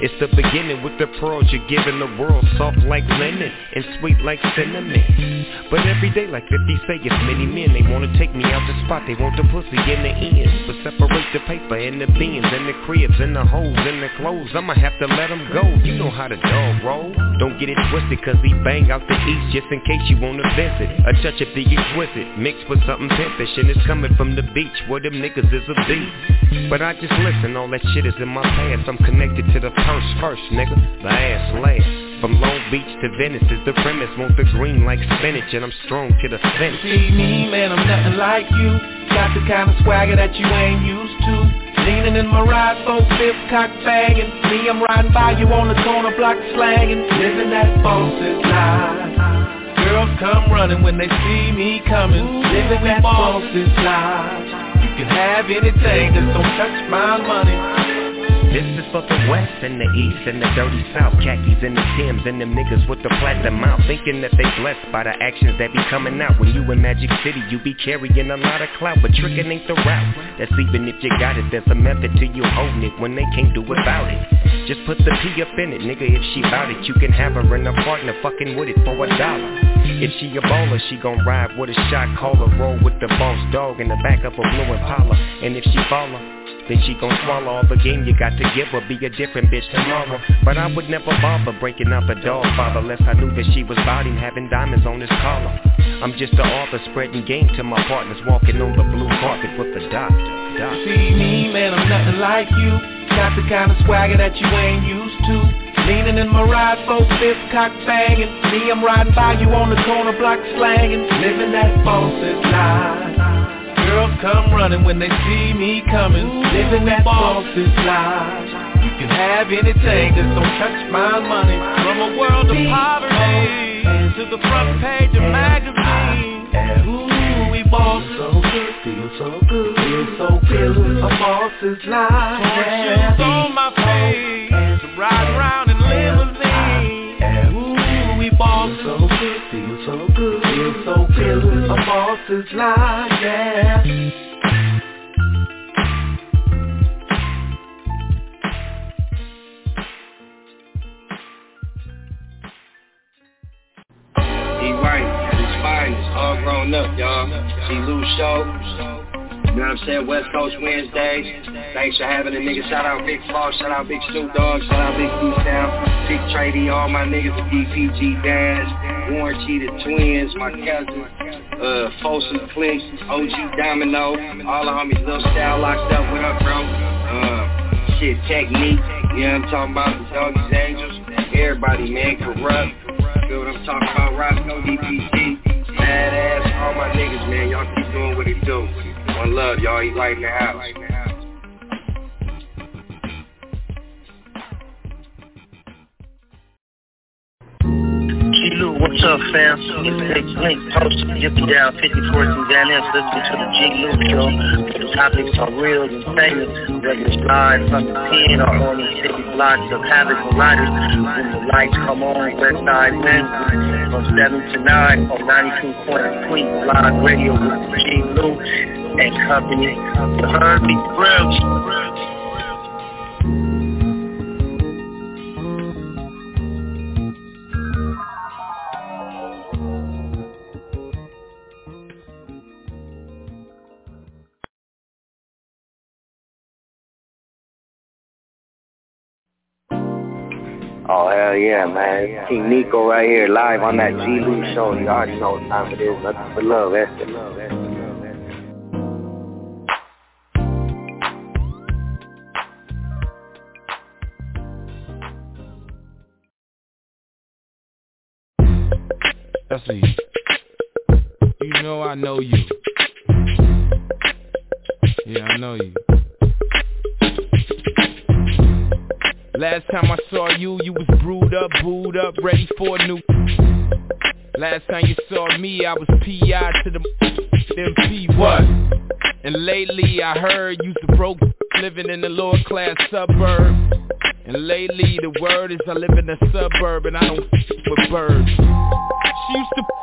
[SPEAKER 19] It's the beginning with the pearls you're giving the world, soft like lemon and sweet like cinnamon. But every day like fifty say it's many men, they wanna take me out the spot, they want the pussy in the end. But separate the paper and the beans and the cribs and the hoes and the clothes, I'ma have to let them go. You know how the dog roll. Don't get it twisted cause he bang out the east just in case you wanna visit. A touch of the exquisite mixed with something pimpish, and it's coming from the beach where them niggas is a beast. But I just listen, all that shit is in my past. I'm connected to the purse first, nigga, the ass last. From Long Beach to Venice is the premise. Want the green like spinach, and I'm strong to the finish.
[SPEAKER 20] See me, man, I'm nothing like you. Got the kind of swagger that you ain't used to. Leaning in my ride, four fifth cock bagging. Me, I'm riding by you on the corner block slanging. Living that boss's life. Girls come running when they see me coming. Living that boss's life. You can have anything, just don't touch my money.
[SPEAKER 19] This is for the west and the east and the dirty south. Khakis and the Timbs and them niggas with the platinum mouth, thinking that they blessed by the actions that be coming out. When you in Magic City, you be carrying a lot of clout, but tricking ain't the route. That's even if you got it, there's a method to you holding it when they can't do without it. Just put the P up in it, nigga, if she bout it, you can have her and a partner fucking with it for a dollar. If she a baller, she gon' ride with a shot caller, roll with the boss dog in the back of a blue Impala. And if she baller, then she gon' swallow all the game you got to give her, be a different bitch tomorrow. But I would never bother breaking out the dog father, unless I knew that she was about him having diamonds on his collar. I'm just the author spreading game to my partners, walking on the blue carpet with the doctor. doctor.
[SPEAKER 20] See me, man, I'm nothing like you. Got the kind of swagger that you ain't used to. Leaning in my ride, four fifth cock banging. Me, I'm riding by you on the corner block slanging. Living that boss's life. Girls come running when they see me coming. Living that boss's life. You can have anything, just don't touch my money. From a world of poverty to the front page of magazines. Ooh, we boss so good, feel so good, feel so good. A boss's life. Shoes on my face, ride around in limousine. Ooh, we boss so good, feel so good, feel so good. A boss's life, yeah.
[SPEAKER 22] All grown up, y'all. G. Lou Show. You know what I'm saying? West Coast Wednesdays. Thanks for having a nigga. Shout out Big Floss. Shout out Big Snoop Dogg. Shout out Big East Town. Big Trady. All my niggas. The D P G Dash. Warren G. The Twins. My cousin. Uh, Folsom Flicks. O G Domino. All the homies. Lil Style locked up with her, bro. Uh, shit, Technique. You know what I'm talking about? The Doggies Angels. Everybody, man. Corrupt. Feel what I'm talking about? Roscoe, D P G. Badass, all my niggas, man, y'all keep doing what it do. One love, y'all, eat light in the house.
[SPEAKER 2] G-Lou, what's up, fam? It's Big Blink, posted Yippee Down fifty-fourth and Van Ness, listening to the G-Lou Show. The topics are real and famous, whether it's live from the pen or on the city blocks of Havoc and Riders. When the lights come on, Westside Wednesday. From seven to nine on ninety-two point three Blog Radio with G-Lou and company. You heard me, real.
[SPEAKER 22] Oh, hell yeah, man. King Nico right here, live on that G-Lou Show. You already know what time it is. Nothing but love, Esther.
[SPEAKER 21] Let's see. You know I know you. Yeah, I know you. Last time I saw you, you was brewed up, booed up, ready for a new. Last time you saw me, I was P I to the M P, what? And lately I heard you's the broke living in the lower class suburb. And lately the word is I live in a suburb and I don't f*** with birds. She used to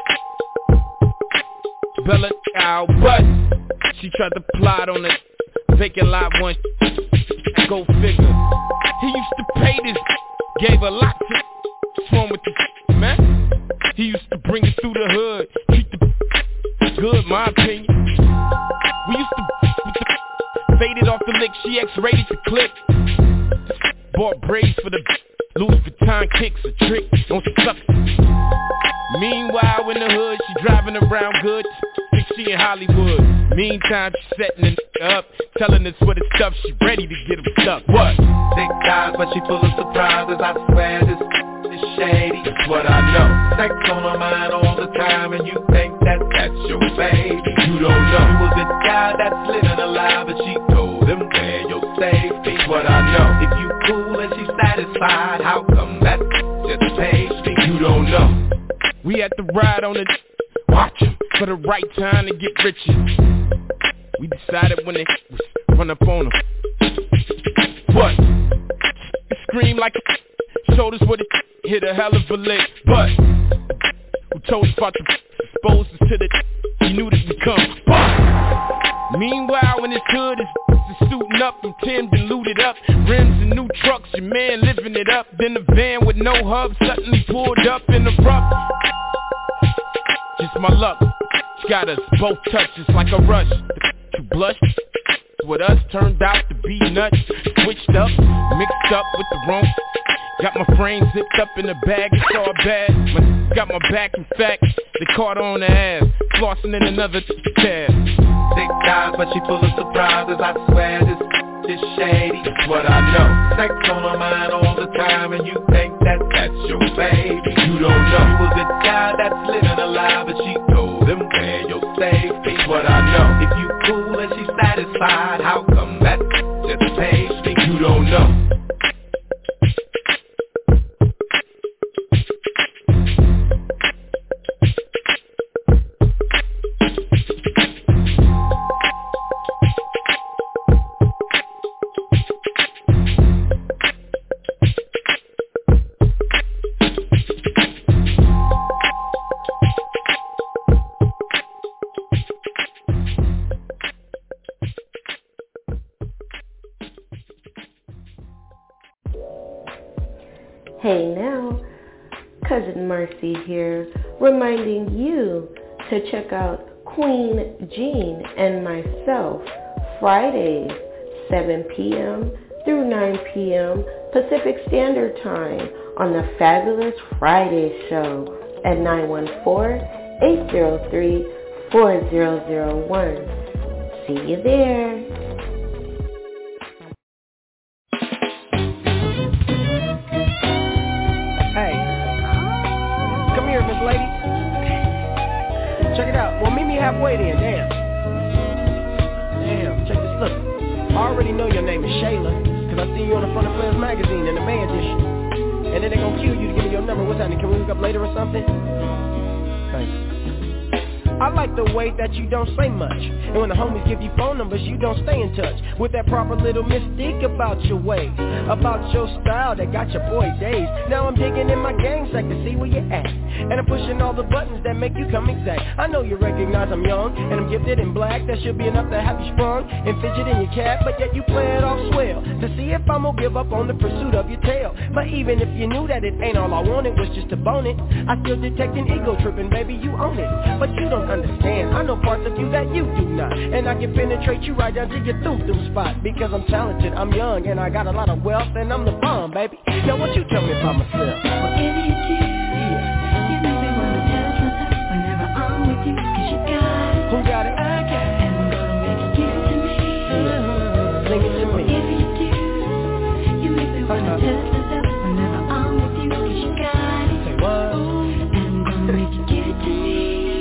[SPEAKER 21] bell it out, but she tried to plot on the vacant lot one go figure. He used to pay this, gave a lot to swung with the man. He used to bring it through the hood, treat the good, my opinion. We used to with the faded off the lick, she X-rated the clip. Bought braids for the Louis Vuitton kicks, a trick on some suck. Meanwhile in the hood, she driving around good, think she in Hollywood. Meantime, she setting the up, telling us for the stuff, she ready to get him stuck. What?
[SPEAKER 20] Thick thighs, but she full of surprises, I swear this is shady. That's what I know. Sex on her mind all the time, and you think that that's your baby. You don't know. You a good guy that's living alive, but she told him where your safety. That's what I know. If you cool and she's satisfied, how come that just pays me?
[SPEAKER 21] You don't know. We had to ride on the watch him for the right time to get richer. We decided when they was run up on him. What? Scream like a showed us what it hit a hell of a lick. But who told us about to expose us to the he knew that we come. But meanwhile in his hood is suiting up and Tim's and looted up. Rims and new trucks, your man living it up. Then the van with no hub suddenly pulled up in the rough. Just my luck, got us both touches like a rush. You blush with us turned out to be nuts. Switched up, mixed up with the wrong. Got my frame zipped up in the bag, it's all bad. My, got my back, in fact, they caught on the ass. Flossing in another tab.
[SPEAKER 20] Thick thighs, but she full of surprises, I swear this is shady. That's what I know. Sex on her mind all the time, and you think that that's your baby. You don't know. You a good guy that's living alive, but she told him where your safety. That's what I know. If you cool and she's satisfied, how come that just pays me? You don't know.
[SPEAKER 9] Hey now, Cousin Mercy here, reminding you to check out Queen Jean and myself Fridays, seven p.m. through nine p.m. Pacific Standard Time on the Fabulous Friday Show at nine one four, eight zero three, four zero zero one. See you there.
[SPEAKER 12] Halfway then, damn. Damn, check this, look. I already know your name is Shayla, cause I seen you on the front of Players Magazine in the May edition. And then they gon' cue you to give me your number. What's happening? Can we hook up later or something? Thanks. I like the way that you don't say much. And when the homies give you phone numbers, you don't stay in touch. With that proper little mystique about your way, about your style that got your boy dazed. Now I'm digging in my game so I can see where you're at. And I'm pushing all the buttons that make you come exact. I know you recognize I'm young, and I'm gifted in black. That should be enough to have you sprung and fidget in your cap. But yet you play it off swell to see if I'm gonna give up on the pursuit of your tail. But even if you knew that it ain't all I wanted was just to bone it, I still detect an ego tripping, baby, you own it. But you don't understand, I know parts of you that you do not. And I can penetrate you right down to your thoo-thoo spot. Because I'm talented, I'm young, and I got a lot of wealth, and I'm the bomb, baby. Now what you tell me about myself?
[SPEAKER 1] Whatever you do, you make me wanna tell myself whenever I'm with you, cause you got it.
[SPEAKER 12] Who got it? I got it.
[SPEAKER 1] And I'm gonna make it give it to me.
[SPEAKER 12] Yeah. Sing it to me.
[SPEAKER 1] Whatever you do, you make me wanna uh-huh. tell myself whenever I'm with you, cause you got it.
[SPEAKER 12] Say what?
[SPEAKER 1] And I'm gonna make you give it to me.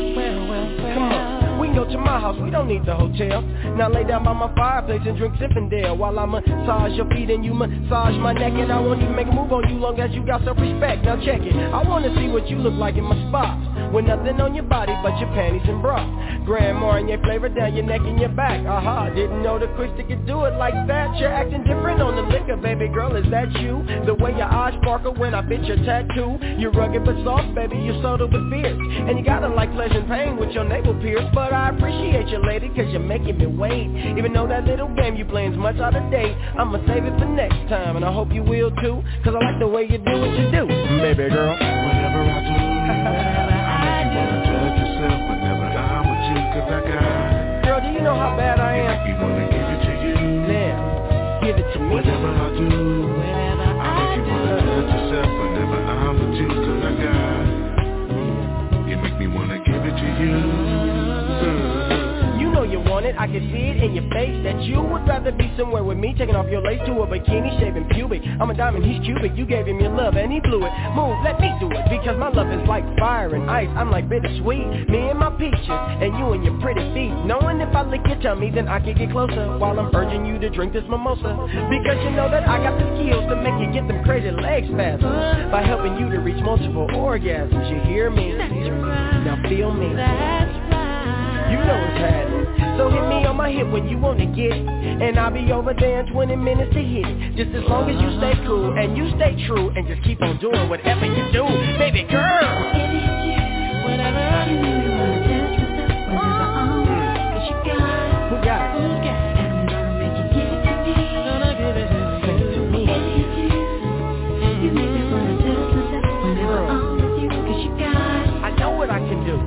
[SPEAKER 12] Go to my house, we don't need the hotel. Now lay down by my fireplace and drink Zinfandel while I massage your feet and you massage my neck. And I won't even make a move on you long as you got self-respect. Now check it, I wanna see what you look like in my spots. with nothing on your body but your panties and bra. Grand Marnier flavor down your neck and your back. Aha, uh-huh. Didn't know the Christy could do it like that. You're acting different on the liquor, baby girl, is that you? The way your eyes sparkle when I bit your tattoo. You're rugged but soft, baby, you're soda with fierce. And you gotta like pleasure and pain with your navel pierce. But I appreciate you, lady, cause you're making me wait. Even though that little game you playing's much out of date, I'ma save it for next time, and I hope you will too, cause I like the way you do what you do, baby girl.
[SPEAKER 20] Whatever I do, I make you wanna touch yourself whenever I'm with you, cause I got.
[SPEAKER 12] Girl, do you know how bad I am?
[SPEAKER 20] You wanna give it to you.
[SPEAKER 12] Now, give it to me.
[SPEAKER 20] Whatever I do, I make you wanna touch yourself whenever I'm with you, cause I got. You make me wanna give it to you. Mm.
[SPEAKER 12] You know you want it, I can see it in your face that you would rather be somewhere with me, taking off your lace to a bikini, shaving pubic. I'm a diamond, he's cubic, you gave him your love and he blew it. Move, let me do it, because my love is like fire and ice. I'm like bittersweet, me and my peaches, and you and your pretty feet. Knowing if I lick your tummy, then I can get closer, while I'm urging you to drink this mimosa. Because you know that I got the skills to make you get them crazy legs faster, by helping you to reach multiple orgasms. You hear me? Now feel me. You know what's happening. So hit me on my hip when you wanna get it, and I'll be over there in twenty minutes to hit it. Just as long as you stay cool and you stay true, and just keep on doing whatever you do, baby girl.
[SPEAKER 1] Whatever I do, you wanna touch myself whenever I'm with you, cause you got it.
[SPEAKER 12] Who got it?
[SPEAKER 1] You got it. And I'm gonna make you give it to me.
[SPEAKER 12] Gonna give it to me.
[SPEAKER 1] You make me wanna touch myself whenever I'm with you, cause you got it.
[SPEAKER 12] I know what I can do.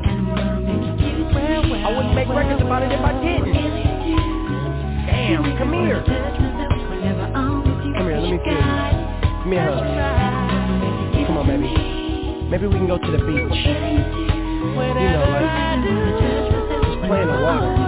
[SPEAKER 12] I wouldn't make records about it if I didn't. Damn, come here. Come here, let me see. Come here, hug. Come on, baby. Maybe we can go to the beach. You know, like, just play in the water.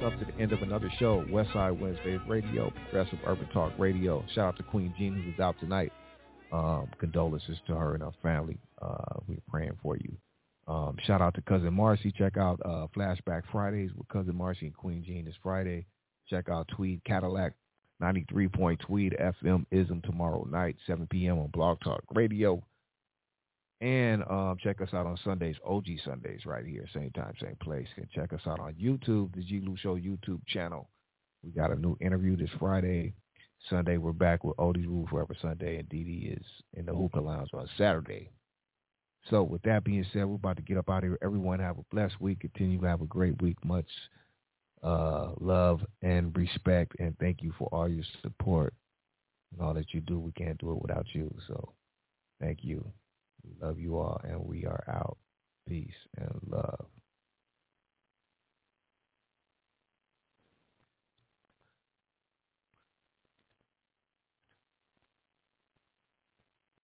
[SPEAKER 13] come to the end of another show, Westside Wednesdays Radio, Progressive Urban Talk Radio. Shout out to Queen Jean, who's out tonight. Um, condolences to her and her family. Uh, we're praying for you. Um, shout out to Cousin Marcy. Check out uh, Flashback Fridays with Cousin Marcy and Queen Jean this Friday. Check out Tweed Cadillac, ninety-three point Tweed F M Ism tomorrow night, seven p.m. on Blog Talk Radio. And um, check us out on Sundays, O G Sundays, right here, same time, same place. And check us out on YouTube, the G. Lou Show YouTube channel. We got a new interview this Friday. Sunday, we're back with Odie's Rule Forever Sunday, and Dee Dee is in the Hookah Lounge on Saturday. So with that being said, we're about to get up out of here. Everyone have a blessed week. Continue to have a great week. Much uh, love and respect, and thank you for all your support and all that you do. We can't do it without you. So thank you. We love you all, and we are out. Peace and love.